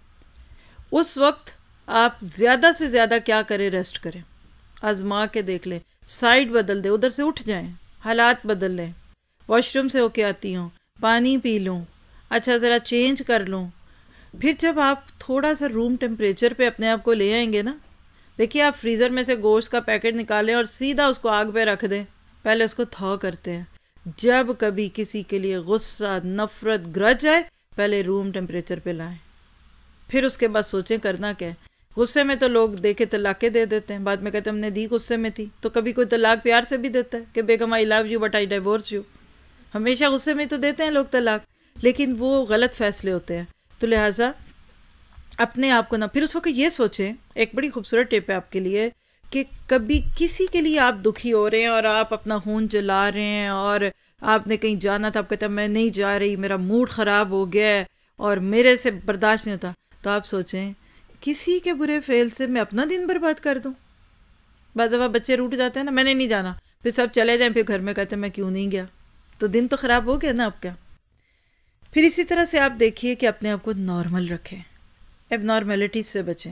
اس وقت آپ زیادہ سے زیادہ کیا کریں؟ ریسٹ کریں. آزما کے دیکھ لیں، سائیڈ بدل دیں، ادھر سے اٹھ جائیں، حالات بدل لیں. واش روم سے ہو کے آتی ہوں، پانی پی لوں، اچھا ذرا چینج کر لوں. پھر جب آپ تھوڑا سا روم ٹیمپریچر پہ اپنے آپ کو لے آئیں گے نا، دیکھیے آپ فریزر میں سے گوشت کا پیکٹ نکالیں اور سیدھا اس کو آگ پہ رکھ دیں. پہلے اس کو تھا کرتے ہیں. جب کبھی کسی کے لیے غصہ، نفرت، گرج آئے، پہلے روم ٹیمپریچر پہ لائیں، پھر اس کے بعد سوچیں کرنا کیا ہے. غصے میں تو لوگ دیکھے طلاقیں دے دیتے ہیں، بعد میں کہتے ہیں ہم نے دی غصے میں تھی. تو کبھی کوئی طلاق پیار سے بھی دیتا ہے کہ بیگم I love you but I divorce you. ہمیشہ غصے میں تو دیتے ہیں لوگ طلاق، لیکن وہ غلط فیصلے ہوتے ہیں. تو لہٰذا اپنے آپ کو نہ، پھر اس وقت یہ سوچیں، ایک بڑی خوبصورت ٹپ ہے آپ کے لیے، کہ کبھی کسی کے لیے آپ دکھی ہو رہے ہیں اور آپ اپنا خون جلا رہے ہیں، اور آپ نے کہیں جانا تھا، آپ کہتے ہیں میں نہیں جا رہی، میرا موڈ خراب ہو گیا ہے اور میرے سے برداشت نہیں ہوتا. تو آپ سوچیں کسی کے برے فعل سے میں اپنا دن برباد کر دوں. بعض دفعہ بچے روٹ جاتے ہیں نا، میں نے نہیں جانا، پھر سب چلے جائیں، پھر گھر میں کہتے ہیں میں کیوں نہیں گیا. تو دن تو خراب ہو گیا نا آپ کا. پھر اسی طرح سے آپ دیکھیے کہ اپنے آپ کو نارمل رکھیں، اب نارملٹی سے بچیں.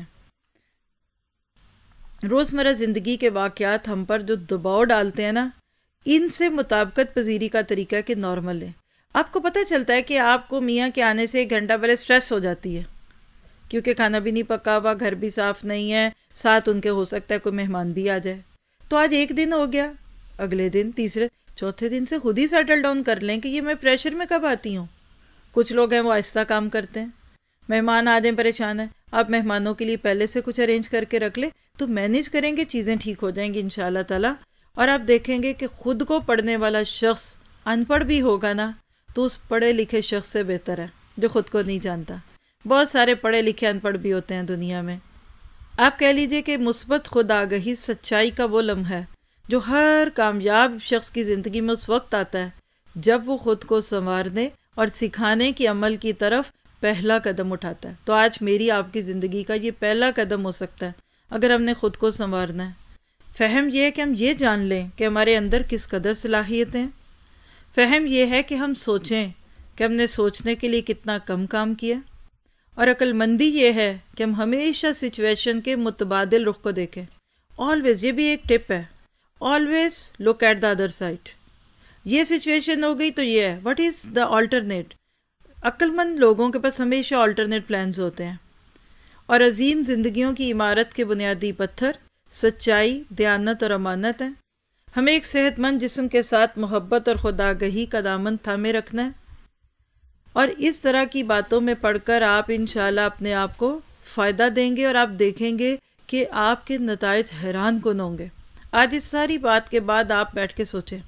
روزمرہ زندگی کے واقعات ہم پر جو دباؤ ڈالتے ہیں نا، ان سے مطابقت پذیری کا طریقہ کہ نارمل ہے. آپ کو پتہ چلتا ہے کہ آپ کو میاں کے آنے سے 1 گھنٹہ پہلے سٹریس ہو جاتی ہے، کیونکہ کھانا بھی نہیں پکا ہوا، گھر بھی صاف نہیں ہے، ساتھ ان کے ہو سکتا ہے کوئی مہمان بھی آ جائے. تو آج 1 دن ہو گیا، اگلے دن، تیسرے، چوتھے دن سے خود ہی سیٹل ڈاؤن کر لیں کہ یہ میں پریشر میں کب آتی ہوں. کچھ لوگ ہیں وہ آہستہ کام کرتے ہیں، مہمان آ جائیں پریشان ہیں. آپ مہمانوں کے لیے پہلے سے کچھ ارینج کر کے رکھ لیں، تو مینیج کریں گے، چیزیں ٹھیک ہو جائیں گی انشاءاللہ تعالی. اور آپ دیکھیں گے کہ خود کو پڑھنے والا شخص ان پڑھ بھی ہوگا نا، تو اس پڑھے لکھے شخص سے بہتر ہے جو خود کو نہیں جانتا. بہت سارے پڑھے لکھے ان پڑھ بھی ہوتے ہیں دنیا میں. آپ کہہ لیجئے کہ مثبت خود آگہی سچائی کا وہ لمحہ ہے جو ہر کامیاب شخص کی زندگی میں اس وقت آتا ہے جب وہ خود کو سنوارنے اور سکھانے کی عمل کی طرف پہلا قدم اٹھاتا ہے. تو آج میری آپ کی زندگی کا یہ پہلا قدم ہو سکتا ہے اگر ہم نے خود کو سنوارنا ہے. فہم یہ ہے کہ ہم یہ جان لیں کہ ہمارے اندر کس قدر صلاحیتیں ہیں. فہم یہ ہے کہ ہم سوچیں کہ ہم نے سوچنے کے لیے کتنا کم کام کیا. اور عقل مندی یہ ہے کہ ہم ہمیشہ سچویشن کے متبادل رخ کو دیکھیں. آلویز، یہ بھی ایک ٹپ ہے، always look at the other side. یہ سچویشن ہو گئی تو یہ ہے، وٹ از دا آلٹرنیٹ. عقل مند لوگوں کے پاس ہمیشہ آلٹرنیٹ پلانز ہوتے ہیں. اور عظیم زندگیوں کی عمارت کے بنیادی پتھر سچائی، دیانت اور امانت ہیں. ہمیں ایک صحت مند جسم کے ساتھ محبت اور خداگاہی کا دامن تھامے رکھنا ہے. اور اس طرح کی باتوں میں پڑھ کر آپ انشاءاللہ اپنے آپ کو فائدہ دیں گے اور آپ دیکھیں گے کہ آپ کے نتائج حیران کن ہوں گے. آج اس ساری بات کے بعد آپ بیٹھ کے سوچیں،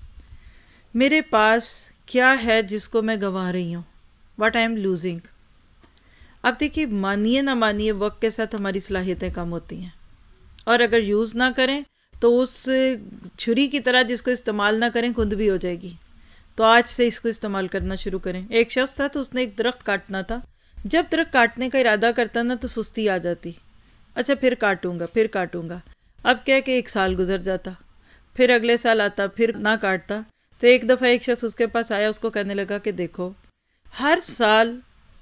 میرے پاس کیا ہے جس کو میں گنوا رہی ہوں؟ What I am losing. اب دیکھیے، مانیے نہ مانیے، وقت کے ساتھ ہماری صلاحیتیں کم ہوتی ہیں، اور اگر یوز نہ کریں تو اس چھری کی طرح جس کو استعمال نہ کریں کند بھی ہو جائے گی. تو آج سے اس کو استعمال کرنا شروع کریں. ایک شخص تھا تو اس نے ایک درخت کاٹنا تھا. جب درخت کاٹنے کا ارادہ کرتا نا تو سستی آ جاتی. اچھا پھر کاٹوں گا. اب کیا کہ 1 سال گزر جاتا، پھر اگلے سال آتا، پھر نہ کاٹتا. تو ایک دفعہ ایک شخص اس کے پاس آیا، اس کو کہنے لگا کہ دیکھو، ہر سال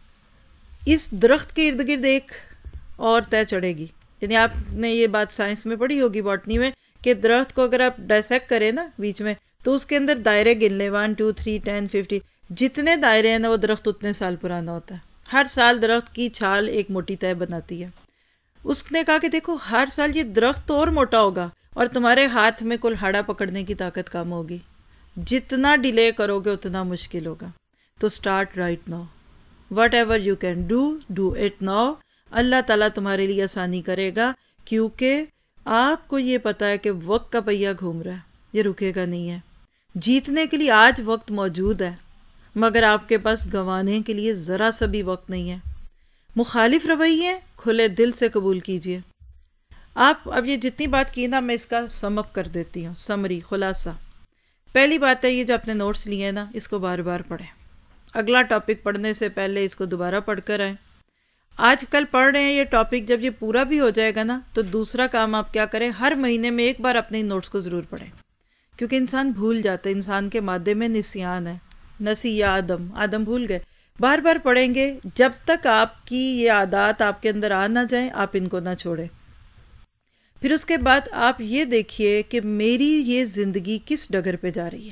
اس درخت کے ارد گرد ایک اور طے چڑھے گی. یعنی آپ نے یہ بات سائنس میں پڑھی ہوگی، باٹنی میں، کہ درخت کو اگر آپ ڈائسیکٹ کریں نا بیچ میں، تو اس کے اندر دائرے گن لیں، 1 2 3 10 50. جتنے دائرے ہیں نا وہ درخت اتنے سال پرانا ہوتا ہے. ہر سال درخت کی چھال ایک موٹی طے بناتی ہے. اس نے کہا کہ دیکھو، ہر سال یہ درخت تو اور موٹا ہوگا اور تمہارے ہاتھ میں کلہاڑا پکڑنے کی طاقت کم ہوگی. جتنا ڈیلے کرو گے اتنا مشکل ہوگا. تو start right now. Whatever you can do it now. اللہ تعالیٰ تمہارے لیے آسانی کرے گا، کیونکہ آپ کو یہ پتا ہے کہ وقت کا پہیہ گھوم رہا ہے، یہ رکے گا نہیں ہے. جیتنے کے لیے آج وقت موجود ہے، مگر آپ کے پاس گنوانے کے لیے ذرا سا بھی وقت نہیں ہے. مخالف رویے کھلے دل سے قبول کیجئے. آپ اب یہ جتنی بات کی نا، میں اس کا سم اپ کر دیتی ہوں، سمری، خلاصہ. پہلی بات ہے، یہ جو آپ نے نوٹس لیے ہیں نا، اس کو بار بار پڑھیں. اگلا ٹاپک پڑھنے سے پہلے اس کو دوبارہ پڑھ کر آئیں. آج کل پڑھ رہے ہیں یہ ٹاپک، جب یہ پورا بھی ہو جائے گا نا تو دوسرا کام آپ کیا کریں، ہر مہینے میں ایک بار اپنے نوٹس کو ضرور پڑھیں. کیونکہ انسان بھول جاتا ہے، انسان کے مادے میں نسیان ہے. نسی آدم بھول گئے. بار بار پڑھیں گے جب تک آپ کی یہ عادات آپ کے اندر آ نہ جائیں، آپ ان کو نہ چھوڑیں. پھر اس کے بعد آپ یہ دیکھیے کہ میری یہ زندگی کس ڈگر پہ جا رہی ہے،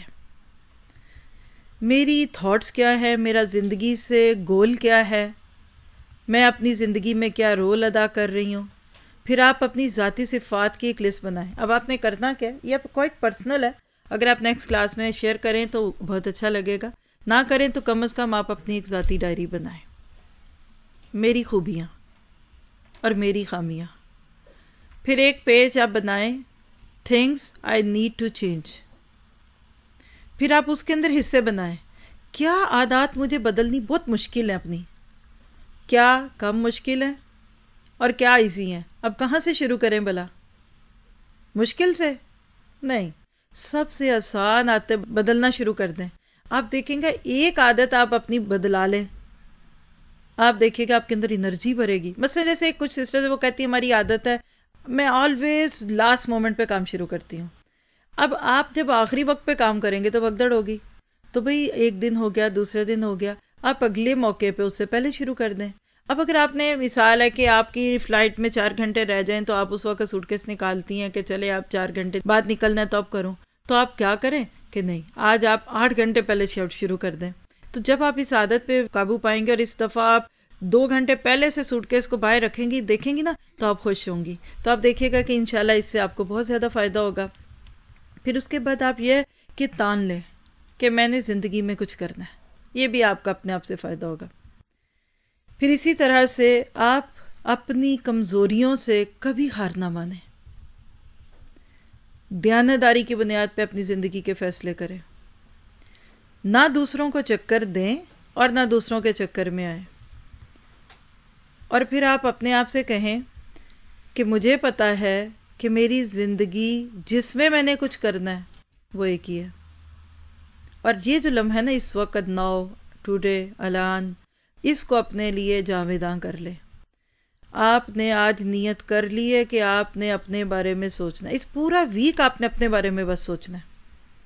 میری تھاٹس کیا ہے، میرا زندگی سے گول کیا ہے، میں اپنی زندگی میں کیا رول ادا کر رہی ہوں. پھر آپ اپنی ذاتی صفات کی ایک لسٹ بنائیں. اب آپ نے کرنا کیا، یہ کوائٹ پرسنل ہے. اگر آپ نیکسٹ کلاس میں شیئر کریں تو بہت اچھا لگے گا، نہ کریں تو کم از کم آپ اپنی ایک ذاتی ڈائری بنائیں. میری خوبیاں اور میری خامیاں. پھر ایک پیج آپ بنائیں، things I need to change. پھر آپ اس کے اندر حصے بنائیں. کیا عادات مجھے بدلنی بہت مشکل ہے اپنی، کیا کم مشکل ہے، اور کیا ایزی ہیں. اب کہاں سے شروع کریں بلا؟ مشکل سے نہیں، سب سے آسان عادتیں بدلنا شروع کر دیں. آپ دیکھیں گے ایک عادت آپ اپنی بدلا لیں، آپ دیکھیں گے آپ کے اندر انرجی بھرے گی. مثلا جیسے کچھ سسٹرز وہ کہتی ہیں ہماری عادت ہے میں آلویز لاسٹ مومنٹ پہ کام شروع کرتی ہوں. اب آپ جب آخری وقت پہ کام کریں گے تو بھگدڑ ہوگی. تو بھئی ایک دن ہو گیا، دوسرے دن ہو گیا، آپ اگلے موقع پہ اس سے پہلے شروع کر دیں. اب اگر آپ نے مثال ہے کہ آپ کی فلائٹ میں 4 گھنٹے رہ جائیں تو آپ اس وقت سوٹ کیس نکالتی ہیں کہ چلے آپ 4 گھنٹے بعد نکلنا ہے تو اب کروں. تو آپ کیا کریں کہ نہیں، آج آپ 8 گھنٹے پہلے شروع کر دیں. تو جب آپ اس عادت پہ قابو پائیں گے اور اس دفعہ آپ 2 گھنٹے پہلے سے سوٹ کیس کو باہر رکھیں گی، دیکھیں گی نا، تو آپ خوش ہوں گی. تو آپ دیکھیے گا کہ انشاءاللہ اس سے آپ کو بہت زیادہ فائدہ ہوگا. پھر اس کے بعد آپ یہ کہ تان لیں کہ میں نے زندگی میں کچھ کرنا ہے، یہ بھی آپ کا اپنے آپ سے فائدہ ہوگا. پھر اسی طرح سے آپ اپنی کمزوریوں سے کبھی ہار نہ مانیں. دیانتداری کی بنیاد پہ اپنی زندگی کے فیصلے کریں، نہ دوسروں کو چکر دیں اور نہ دوسروں کے چکر میں آئیں. اور پھر آپ اپنے آپ سے کہیں کہ مجھے پتا ہے کہ میری زندگی جس میں نے کچھ کرنا ہے وہ ایک ہی ہے. اور یہ جو لمحہ ہے نا اس وقت، ناؤ، ٹوڈے، الان، اس کو اپنے لیے جاویداں کر لے. آپ نے آج نیت کر لی ہے کہ آپ نے اپنے بارے میں سوچنا ہے. اس پورا ویک آپ نے اپنے بارے میں بس سوچنا ہے.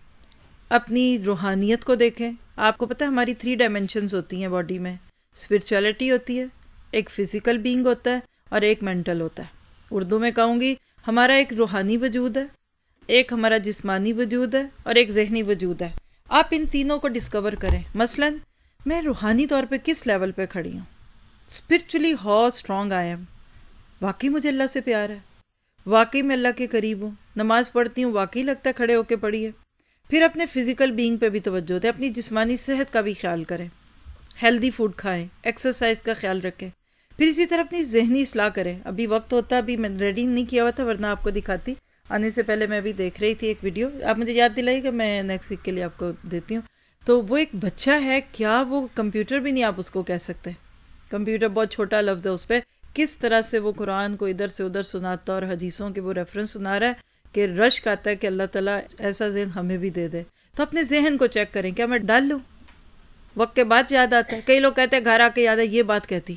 اپنی روحانیت کو دیکھیں. آپ کو پتہ ہے ہماری 3 ڈائمینشنز ہوتی ہیں باڈی میں. اسپرچولیٹی ہوتی ہے، ایک فزیکل بینگ ہوتا ہے اور ایک مینٹل ہوتا ہے. اردو میں کہوں گی ہمارا ایک روحانی وجود ہے، ایک ہمارا جسمانی وجود ہے اور ایک ذہنی وجود ہے. آپ ان تینوں کو ڈسکور کریں. مثلاً میں روحانی طور پہ کس لیول پہ کھڑی ہوں، spiritually how strong I am. واقعی مجھے اللہ سے پیار ہے، واقعی میں اللہ کے قریب ہوں، نماز پڑھتی ہوں، واقعی لگتا ہے کھڑے ہو کے پڑھی ہے. پھر اپنے فزیکل بینگ پہ بھی توجہ دیں، اپنی جسمانی صحت کا بھی خیال کریں، ہیلدی فوڈ کھائیں، ایکسرسائز کا خیال رکھیں. پھر اسی طرح اپنی ذہنی اصلاح کریں. ابھی وقت ہوتا، ابھی میں ریڈی نہیں کیا ہوا تھا ورنہ آپ کو دکھاتی. آنے سے پہلے میں بھی دیکھ رہی تھی ایک ویڈیو، آپ مجھے یاد دلائی کہ میں نیکسٹ ویک کے لیے آپ کو دیتی ہوں. تو وہ ایک بچہ ہے، کیا وہ کمپیوٹر بھی نہیں آپ اس کو کہہ سکتے. کمپیوٹر بہت چھوٹا لفظ ہے، اس پہ کس طرح سے وہ قرآن کو ادھر سے ادھر سناتا اور حدیثوں کے وہ ریفرنس سنا رہا ہے کہ رشک آتا ہے کہ اللہ تعالیٰ ایسا ذہن ہمیں بھی دے دے. تو اپنے ذہن کو چیک کریں، کیا میں ڈال لوں؟ وقت کے بعد یاد آتا ہے. کئی لوگ کہتے ہیں گھر آ کے یاد ہے، یہ بات کہتی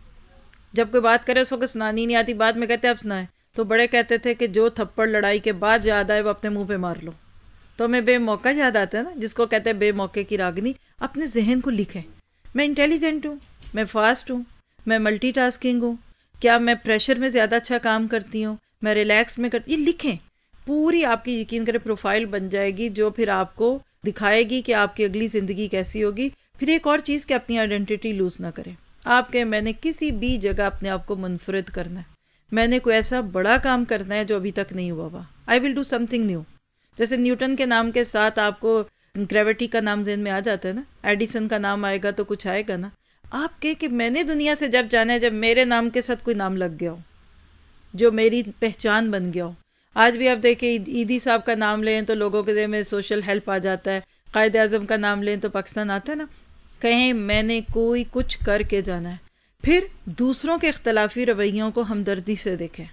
جب کوئی بات کرے اس وقت سنانی نہیں آتی، بعد میں کہتے ہیں اب سنائیں. تو بڑے کہتے تھے کہ جو تھپڑ لڑائی کے بعد یاد آئے وہ اپنے منہ پہ مار لو. تو ہمیں بے موقع یاد آتا ہے نا، جس کو کہتے ہیں بے موقع کی راگنی. اپنے ذہن کو لکھیں، میں انٹیلیجنٹ ہوں، میں فاسٹ ہوں، میں ملٹی ٹاسکنگ ہوں، کیا میں پریشر میں زیادہ اچھا کام کرتی ہوں، میں ریلیکس میں کرتی. یہ لکھیں، پوری آپ کی یقین کرے پروفائل بن جائے گی جو پھر آپ کو دکھائے گی کہ آپ کی اگلی زندگی کیسی ہوگی. پھر ایک اور چیز کہ اپنی آئیڈینٹی لوز نہ کریں. آپ کے میں نے کسی بھی جگہ اپنے آپ کو منفرد کرنا ہے، میں نے کوئی ایسا بڑا کام کرنا ہے جو ابھی تک نہیں ہوا ہوا. I will do something new. جیسے نیوٹن کے نام کے ساتھ آپ کو گریوٹی کا نام ذہن میں آ جاتا ہے نا، ایڈیسن کا نام آئے گا تو کچھ آئے گا نا. آپ کہ میں نے دنیا سے جب جانا ہے جب میرے نام کے ساتھ کوئی نام لگ گیا ہو جو میری پہچان بن گیا ہو. آج بھی آپ دیکھیں عیدی صاحب کا نام لیں تو لوگوں کے ذہن میں سوشل ہیلپ آ جاتا ہے، قائد اعظم کا نام لیں تو پاکستان آتا ہے نا. کہیں میں نے کوئی کچھ کر کے جانا ہے. پھر دوسروں کے اختلافی رویوں کو ہمدردی سے دیکھیں.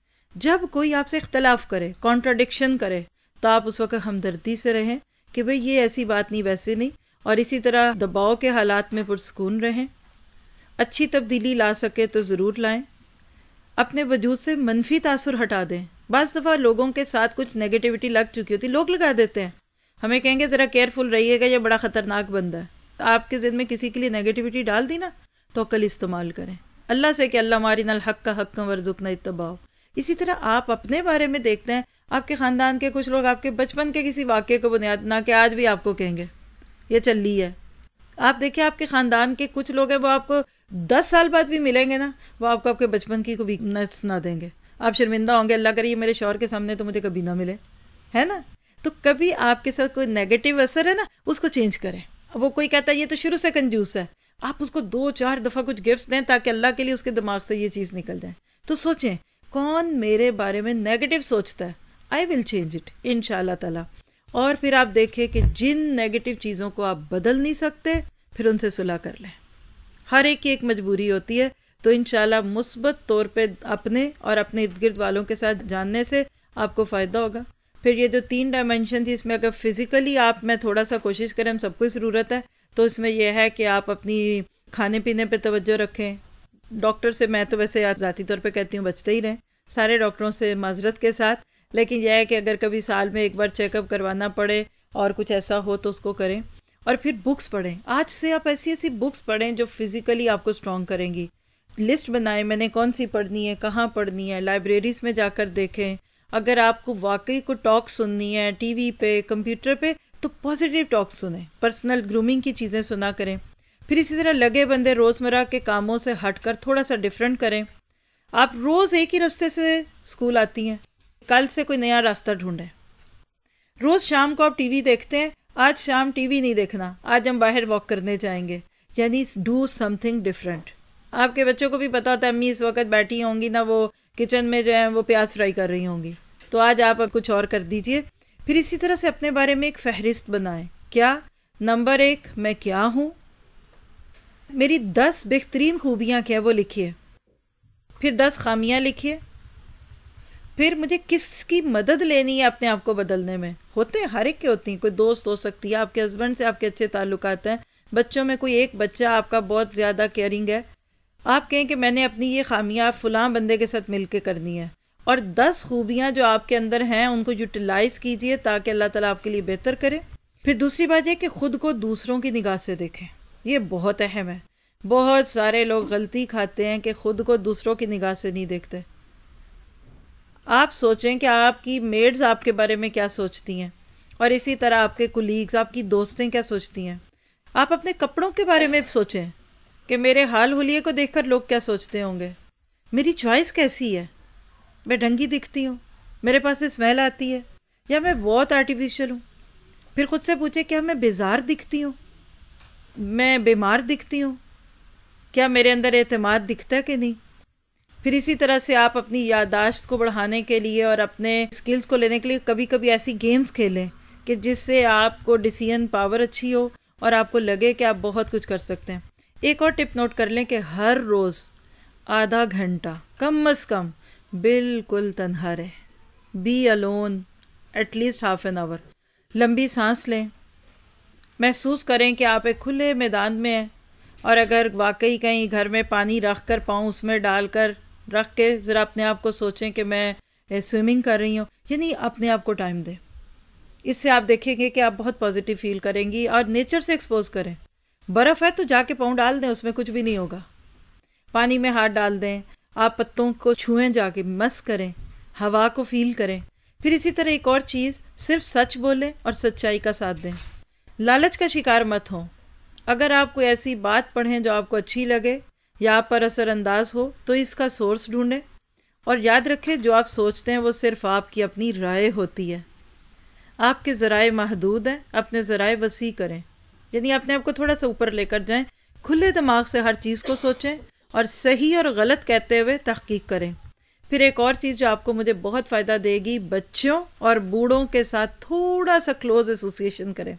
جب کوئی آپ سے اختلاف کرے، کانٹراڈکشن کرے، تو آپ اس وقت ہمدردی سے رہیں کہ بھئی یہ ایسی بات نہیں، ویسے نہیں. اور اسی طرح دباؤ کے حالات میں پرسکون رہیں. اچھی تبدیلی لا سکے تو ضرور لائیں. اپنے وجود سے منفی تاثر ہٹا دیں. بعض دفعہ لوگوں کے ساتھ کچھ نیگیٹیوٹی لگ چکی ہوتی، لوگ لگا دیتے ہیں، ہمیں کہیں گے ذرا کیئرفل رہیے گا، یہ بڑا خطرناک بندہ ہے. آپ کے ذہن میں کسی کے لیے نیگیٹیوٹی ڈال دی نا، تو عقل استعمال کریں اللہ سے کہ اللہ مارنا الحق کا حق ورزقنا اتباع. اسی طرح آپ اپنے بارے میں دیکھتے ہیں، آپ کے خاندان کے کچھ لوگ آپ کے بچپن کے کسی واقعے کو بنیاد نہ کہ آج بھی آپ کو کہیں گے یہ چلی ہے. آپ دیکھیں آپ کے خاندان کے کچھ لوگ ہیں وہ آپ کو 10 سال بعد بھی ملیں گے نا، وہ آپ کو آپ کے بچپن کی کوئی ویکنس نہ دیں گے. آپ شرمندہ ہوں گے، اللہ کرے یہ میرے شوہر کے سامنے تو مجھے کبھی نہ ملے، ہے نا. تو کبھی آپ کے ساتھ کوئی نیگیٹو اثر ہے نا، اس کو چینج کریں. وہ کوئی کہتا ہے یہ تو شروع سے کنجوس ہے، آپ اس کو 2-4 دفعہ کچھ گفٹس دیں تاکہ اللہ کے لیے اس کے دماغ سے یہ چیز نکل جائے. تو سوچیں کون میرے بارے میں نیگیٹو سوچتا ہے، آئی ول چینج اٹ انشاءاللہ تعالی. اور پھر آپ دیکھیں کہ جن نیگیٹو چیزوں کو آپ بدل نہیں سکتے پھر ان سے صلح کر لیں. ہر ایک کی ایک مجبوری ہوتی ہے. تو انشاءاللہ مثبت طور پہ اپنے اور اپنے ارد گرد والوں کے ساتھ جاننے سے آپ کو فائدہ ہوگا. پھر یہ جو 3 ڈائمینشن تھی، اس میں اگر فزیکلی آپ میں تھوڑا سا کوشش کریں، ہم سب کو ضرورت ہے، تو اس میں یہ ہے کہ آپ اپنی کھانے پینے پہ توجہ رکھیں. ڈاکٹر سے میں تو ویسے ذاتی طور پہ کہتی ہوں بچتے ہی رہیں، سارے ڈاکٹروں سے معذرت کے ساتھ، لیکن یہ ہے کہ اگر کبھی سال میں ایک بار چیک اپ کروانا پڑے اور کچھ ایسا ہو تو اس کو کریں. اور پھر بکس پڑھیں. آج سے آپ ایسی ایسی بکس پڑھیں جو فزیکلی آپ کو اسٹرانگ کریں گی. لسٹ بنائیں میں نے کون سی پڑھنی ہے، کہاں پڑھنی ہے، لائبریریز میں جا کر دیکھیں. اگر آپ کو واقعی کو ٹاک سننی ہے ٹی وی پہ، کمپیوٹر پہ، تو پازیٹیو ٹاک سنیں، پرسنل گرومنگ کی چیزیں سنا کریں. پھر اسی طرح لگے بندے روزمرہ کے کاموں سے ہٹ کر تھوڑا سا ڈیفرنٹ کریں. آپ روز ایک ہی راستے سے اسکول آتی ہیں، کل سے کوئی نیا راستہ ڈھونڈیں. روز شام کو آپ ٹی وی دیکھتے ہیں، آج شام ٹی وی نہیں دیکھنا، آج ہم باہر واک کرنے جائیں گے. یعنی ڈو سم تھنگ ڈفرینٹ. آپ کے بچوں کو بھی پتا ہوتا ہے امی اس وقت بیٹھی ہوں گی نا، وہ کچن میں جو ہے وہ پیاز فرائی کر رہی ہوں گی، تو آج آپ کچھ اور کر دیجئے. پھر اسی طرح سے اپنے بارے میں ایک فہرست بنائیں. کیا؟ نمبر 1 میں کیا ہوں، میری 10 بہترین خوبیاں کیا وہ لکھیے. پھر 10 خامیاں لکھیے. پھر مجھے کس کی مدد لینی ہے اپنے آپ کو بدلنے میں. ہوتے ہیں، ہر ایک کے ہوتی ہیں. کوئی دوست ہو سکتی ہے، آپ کے ہسبینڈ سے آپ کے اچھے تعلقات ہیں، بچوں میں کوئی ایک بچہ آپ کا بہت زیادہ کیئرنگ ہے، آپ کہیں کہ میں نے اپنی یہ خامیاں فلاں بندے کے ساتھ مل کے کرنی ہے، اور 10 خوبیاں جو آپ کے اندر ہیں ان کو یوٹیلائز کیجئے تاکہ اللہ تعالیٰ آپ کے لیے بہتر کرے. پھر دوسری بات یہ کہ خود کو دوسروں کی نگاہ سے دیکھیں. یہ بہت اہم ہے. بہت سارے لوگ غلطی کھاتے ہیں کہ خود کو دوسروں کی نگاہ سے نہیں دیکھتے. آپ سوچیں کہ آپ کی میڈز آپ کے بارے میں کیا سوچتی ہیں، اور اسی طرح آپ کے کولیگز، آپ کی دوستیں کیا سوچتی ہیں. آپ اپنے کپڑوں کے بارے میں سوچیں کہ میرے حال حلیے کو دیکھ کر لوگ کیا سوچتے ہوں گے. میری چوائس کیسی ہے؟ میں ڈھنگی دکھتی ہوں، میرے پاس اسمیل آتی ہے، یا میں بہت آرٹیفیشل ہوں. پھر خود سے پوچھیں کیا میں بیزار دکھتی ہوں، میں بیمار دکھتی ہوں، کیا میرے اندر اعتماد دکھتا ہے کہ نہیں. پھر اسی طرح سے آپ اپنی یادداشت کو بڑھانے کے لیے اور اپنے سکلز کو لینے کے لیے کبھی کبھی ایسی گیمز کھیلیں کہ جس سے آپ کو ڈیسیژن پاور اچھی ہو اور آپ کو لگے کہ آپ بہت کچھ کر سکتے ہیں. ایک اور ٹپ نوٹ کر لیں کہ ہر روز آدھا گھنٹہ کم از کم بالکل تنہا رہیں. Be alone at least half an hour. لمبی سانس لیں. محسوس کریں کہ آپ ایک کھلے میدان میں ہیں، اور اگر واقعی کہیں گھر میں پانی رکھ کر پاؤں اس میں ڈال کر رکھ کے ذرا اپنے آپ کو سوچیں کہ میں سوئمنگ کر رہی ہوں، یعنی اپنے آپ کو ٹائم دیں. اس سے آپ دیکھیں گے کہ آپ بہت پازیٹیو فیل کریں گی. اور نیچر سے ایکسپوز کریں. برف ہے تو جا کے پاؤں ڈال دیں، اس میں کچھ بھی نہیں ہوگا. پانی میں ہاتھ ڈال دیں، آپ پتوں کو چھوئیں، جا کے مس کریں، ہوا کو فیل کریں. پھر اسی طرح ایک اور چیز، صرف سچ بولیں اور سچائی کا ساتھ دیں. لالچ کا شکار مت ہوں. اگر آپ کوئی ایسی بات پڑھیں جو آپ کو اچھی لگے یا آپ پر اثر انداز ہو تو اس کا سورس ڈھونڈیں، اور یاد رکھیں جو آپ سوچتے ہیں وہ صرف آپ کی اپنی رائے ہوتی ہے. آپ کے ذرائع محدود ہیں، اپنے ذرائع وسیع کریں. یعنی اپنے آپ کو تھوڑا سا اوپر لے کر جائیں، کھلے دماغ سے ہر چیز کو سوچیں اور صحیح اور غلط کہتے ہوئے تحقیق کریں. پھر ایک اور چیز جو آپ کو مجھے بہت فائدہ دے گی، بچوں اور بوڑھوں کے ساتھ تھوڑا سا کلوز ایسوسیشن کریں.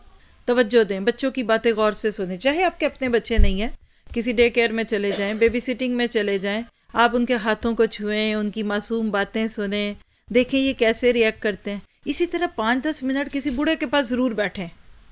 توجہ دیں، بچوں کی باتیں غور سے سنیں. چاہے آپ کے اپنے بچے نہیں ہیں، کسی ڈے کیئر میں چلے جائیں، بیبی سٹنگ میں چلے جائیں، آپ ان کے ہاتھوں کو چھوئیں، ان کی معصوم باتیں سنیں، دیکھیں یہ کیسے ریئیکٹ کرتے ہیں. اسی طرح 5-10 منٹ کسی بوڑھے کے پاس ضرور بیٹھیں.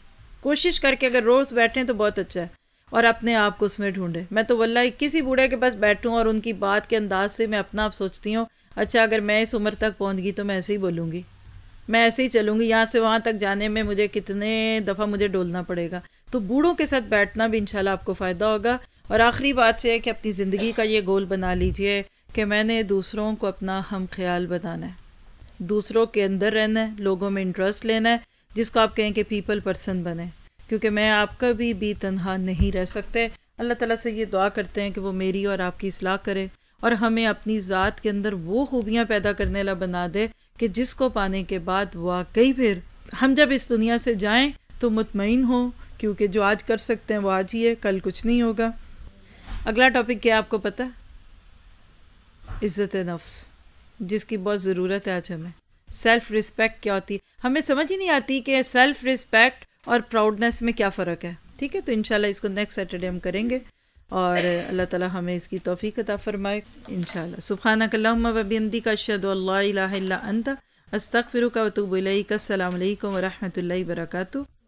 کوشش کر کے اگر روز بیٹھیں تو بہت اچھا ہے، اور اپنے آپ کو اس میں ڈھونڈیں. میں تو واللہ کسی بوڑھے کے پاس بیٹھوں اور ان کی بات کے انداز سے میں اپنا آپ سوچتی ہوں، اچھا اگر میں اس عمر تک پہنچ گئی تو میں ایسے ہی بولوں گی، میں ایسے ہی چلوں گی، یہاں سے وہاں تک جانے میں مجھے کتنے دفعہ مجھے ڈولنا پڑے گا. تو بوڑھوں کے ساتھ بیٹھنا بھی انشاءاللہ آپ کو فائدہ ہوگا. اور آخری بات یہ ہے کہ اپنی زندگی کا یہ گول بنا لیجئے کہ میں نے دوسروں کو اپنا ہم خیال بنانا ہے، دوسروں کے اندر رہنا ہے، لوگوں میں انٹرسٹ لینا ہے، جس کو آپ کہیں کہ پیپل پرسن بنے. کیونکہ میں آپ کبھی بھی تنہا نہیں رہ سکتے. اللہ تعالیٰ سے یہ دعا کرتے ہیں کہ وہ میری اور آپ کی اصلاح کرے، اور ہمیں اپنی ذات کے اندر وہ خوبیاں پیدا کرنے والا بنا دے کہ جس کو پانے کے بعد واقعی پھر ہم جب اس دنیا سے جائیں تو مطمئن ہوں، کیونکہ جو آج کر سکتے ہیں وہ آج ہی ہے، کل کچھ نہیں ہوگا. اگلا ٹاپک کیا آپ کو پتا؟ عزت نفس، جس کی بہت ضرورت ہے آج ہمیں. سیلف ریسپیکٹ کیا ہوتی ہے؟ ہمیں سمجھ ہی نہیں آتی کہ سیلف ریسپیکٹ اور پراؤڈنس میں کیا فرق ہے. ٹھیک ہے، تو انشاءاللہ اس کو نیکسٹ سیٹرڈے ہم کریں گے، اور اللہ تعالیٰ ہمیں اس کی توفیق عطا فرمائے انشاءاللہ. سبحانک اللہم و بحمدک، اشہد ان لا الہ الا انت، استغفرک و اتوب الیک. السلام علیکم ورحمۃ اللہ وبرکاتہ.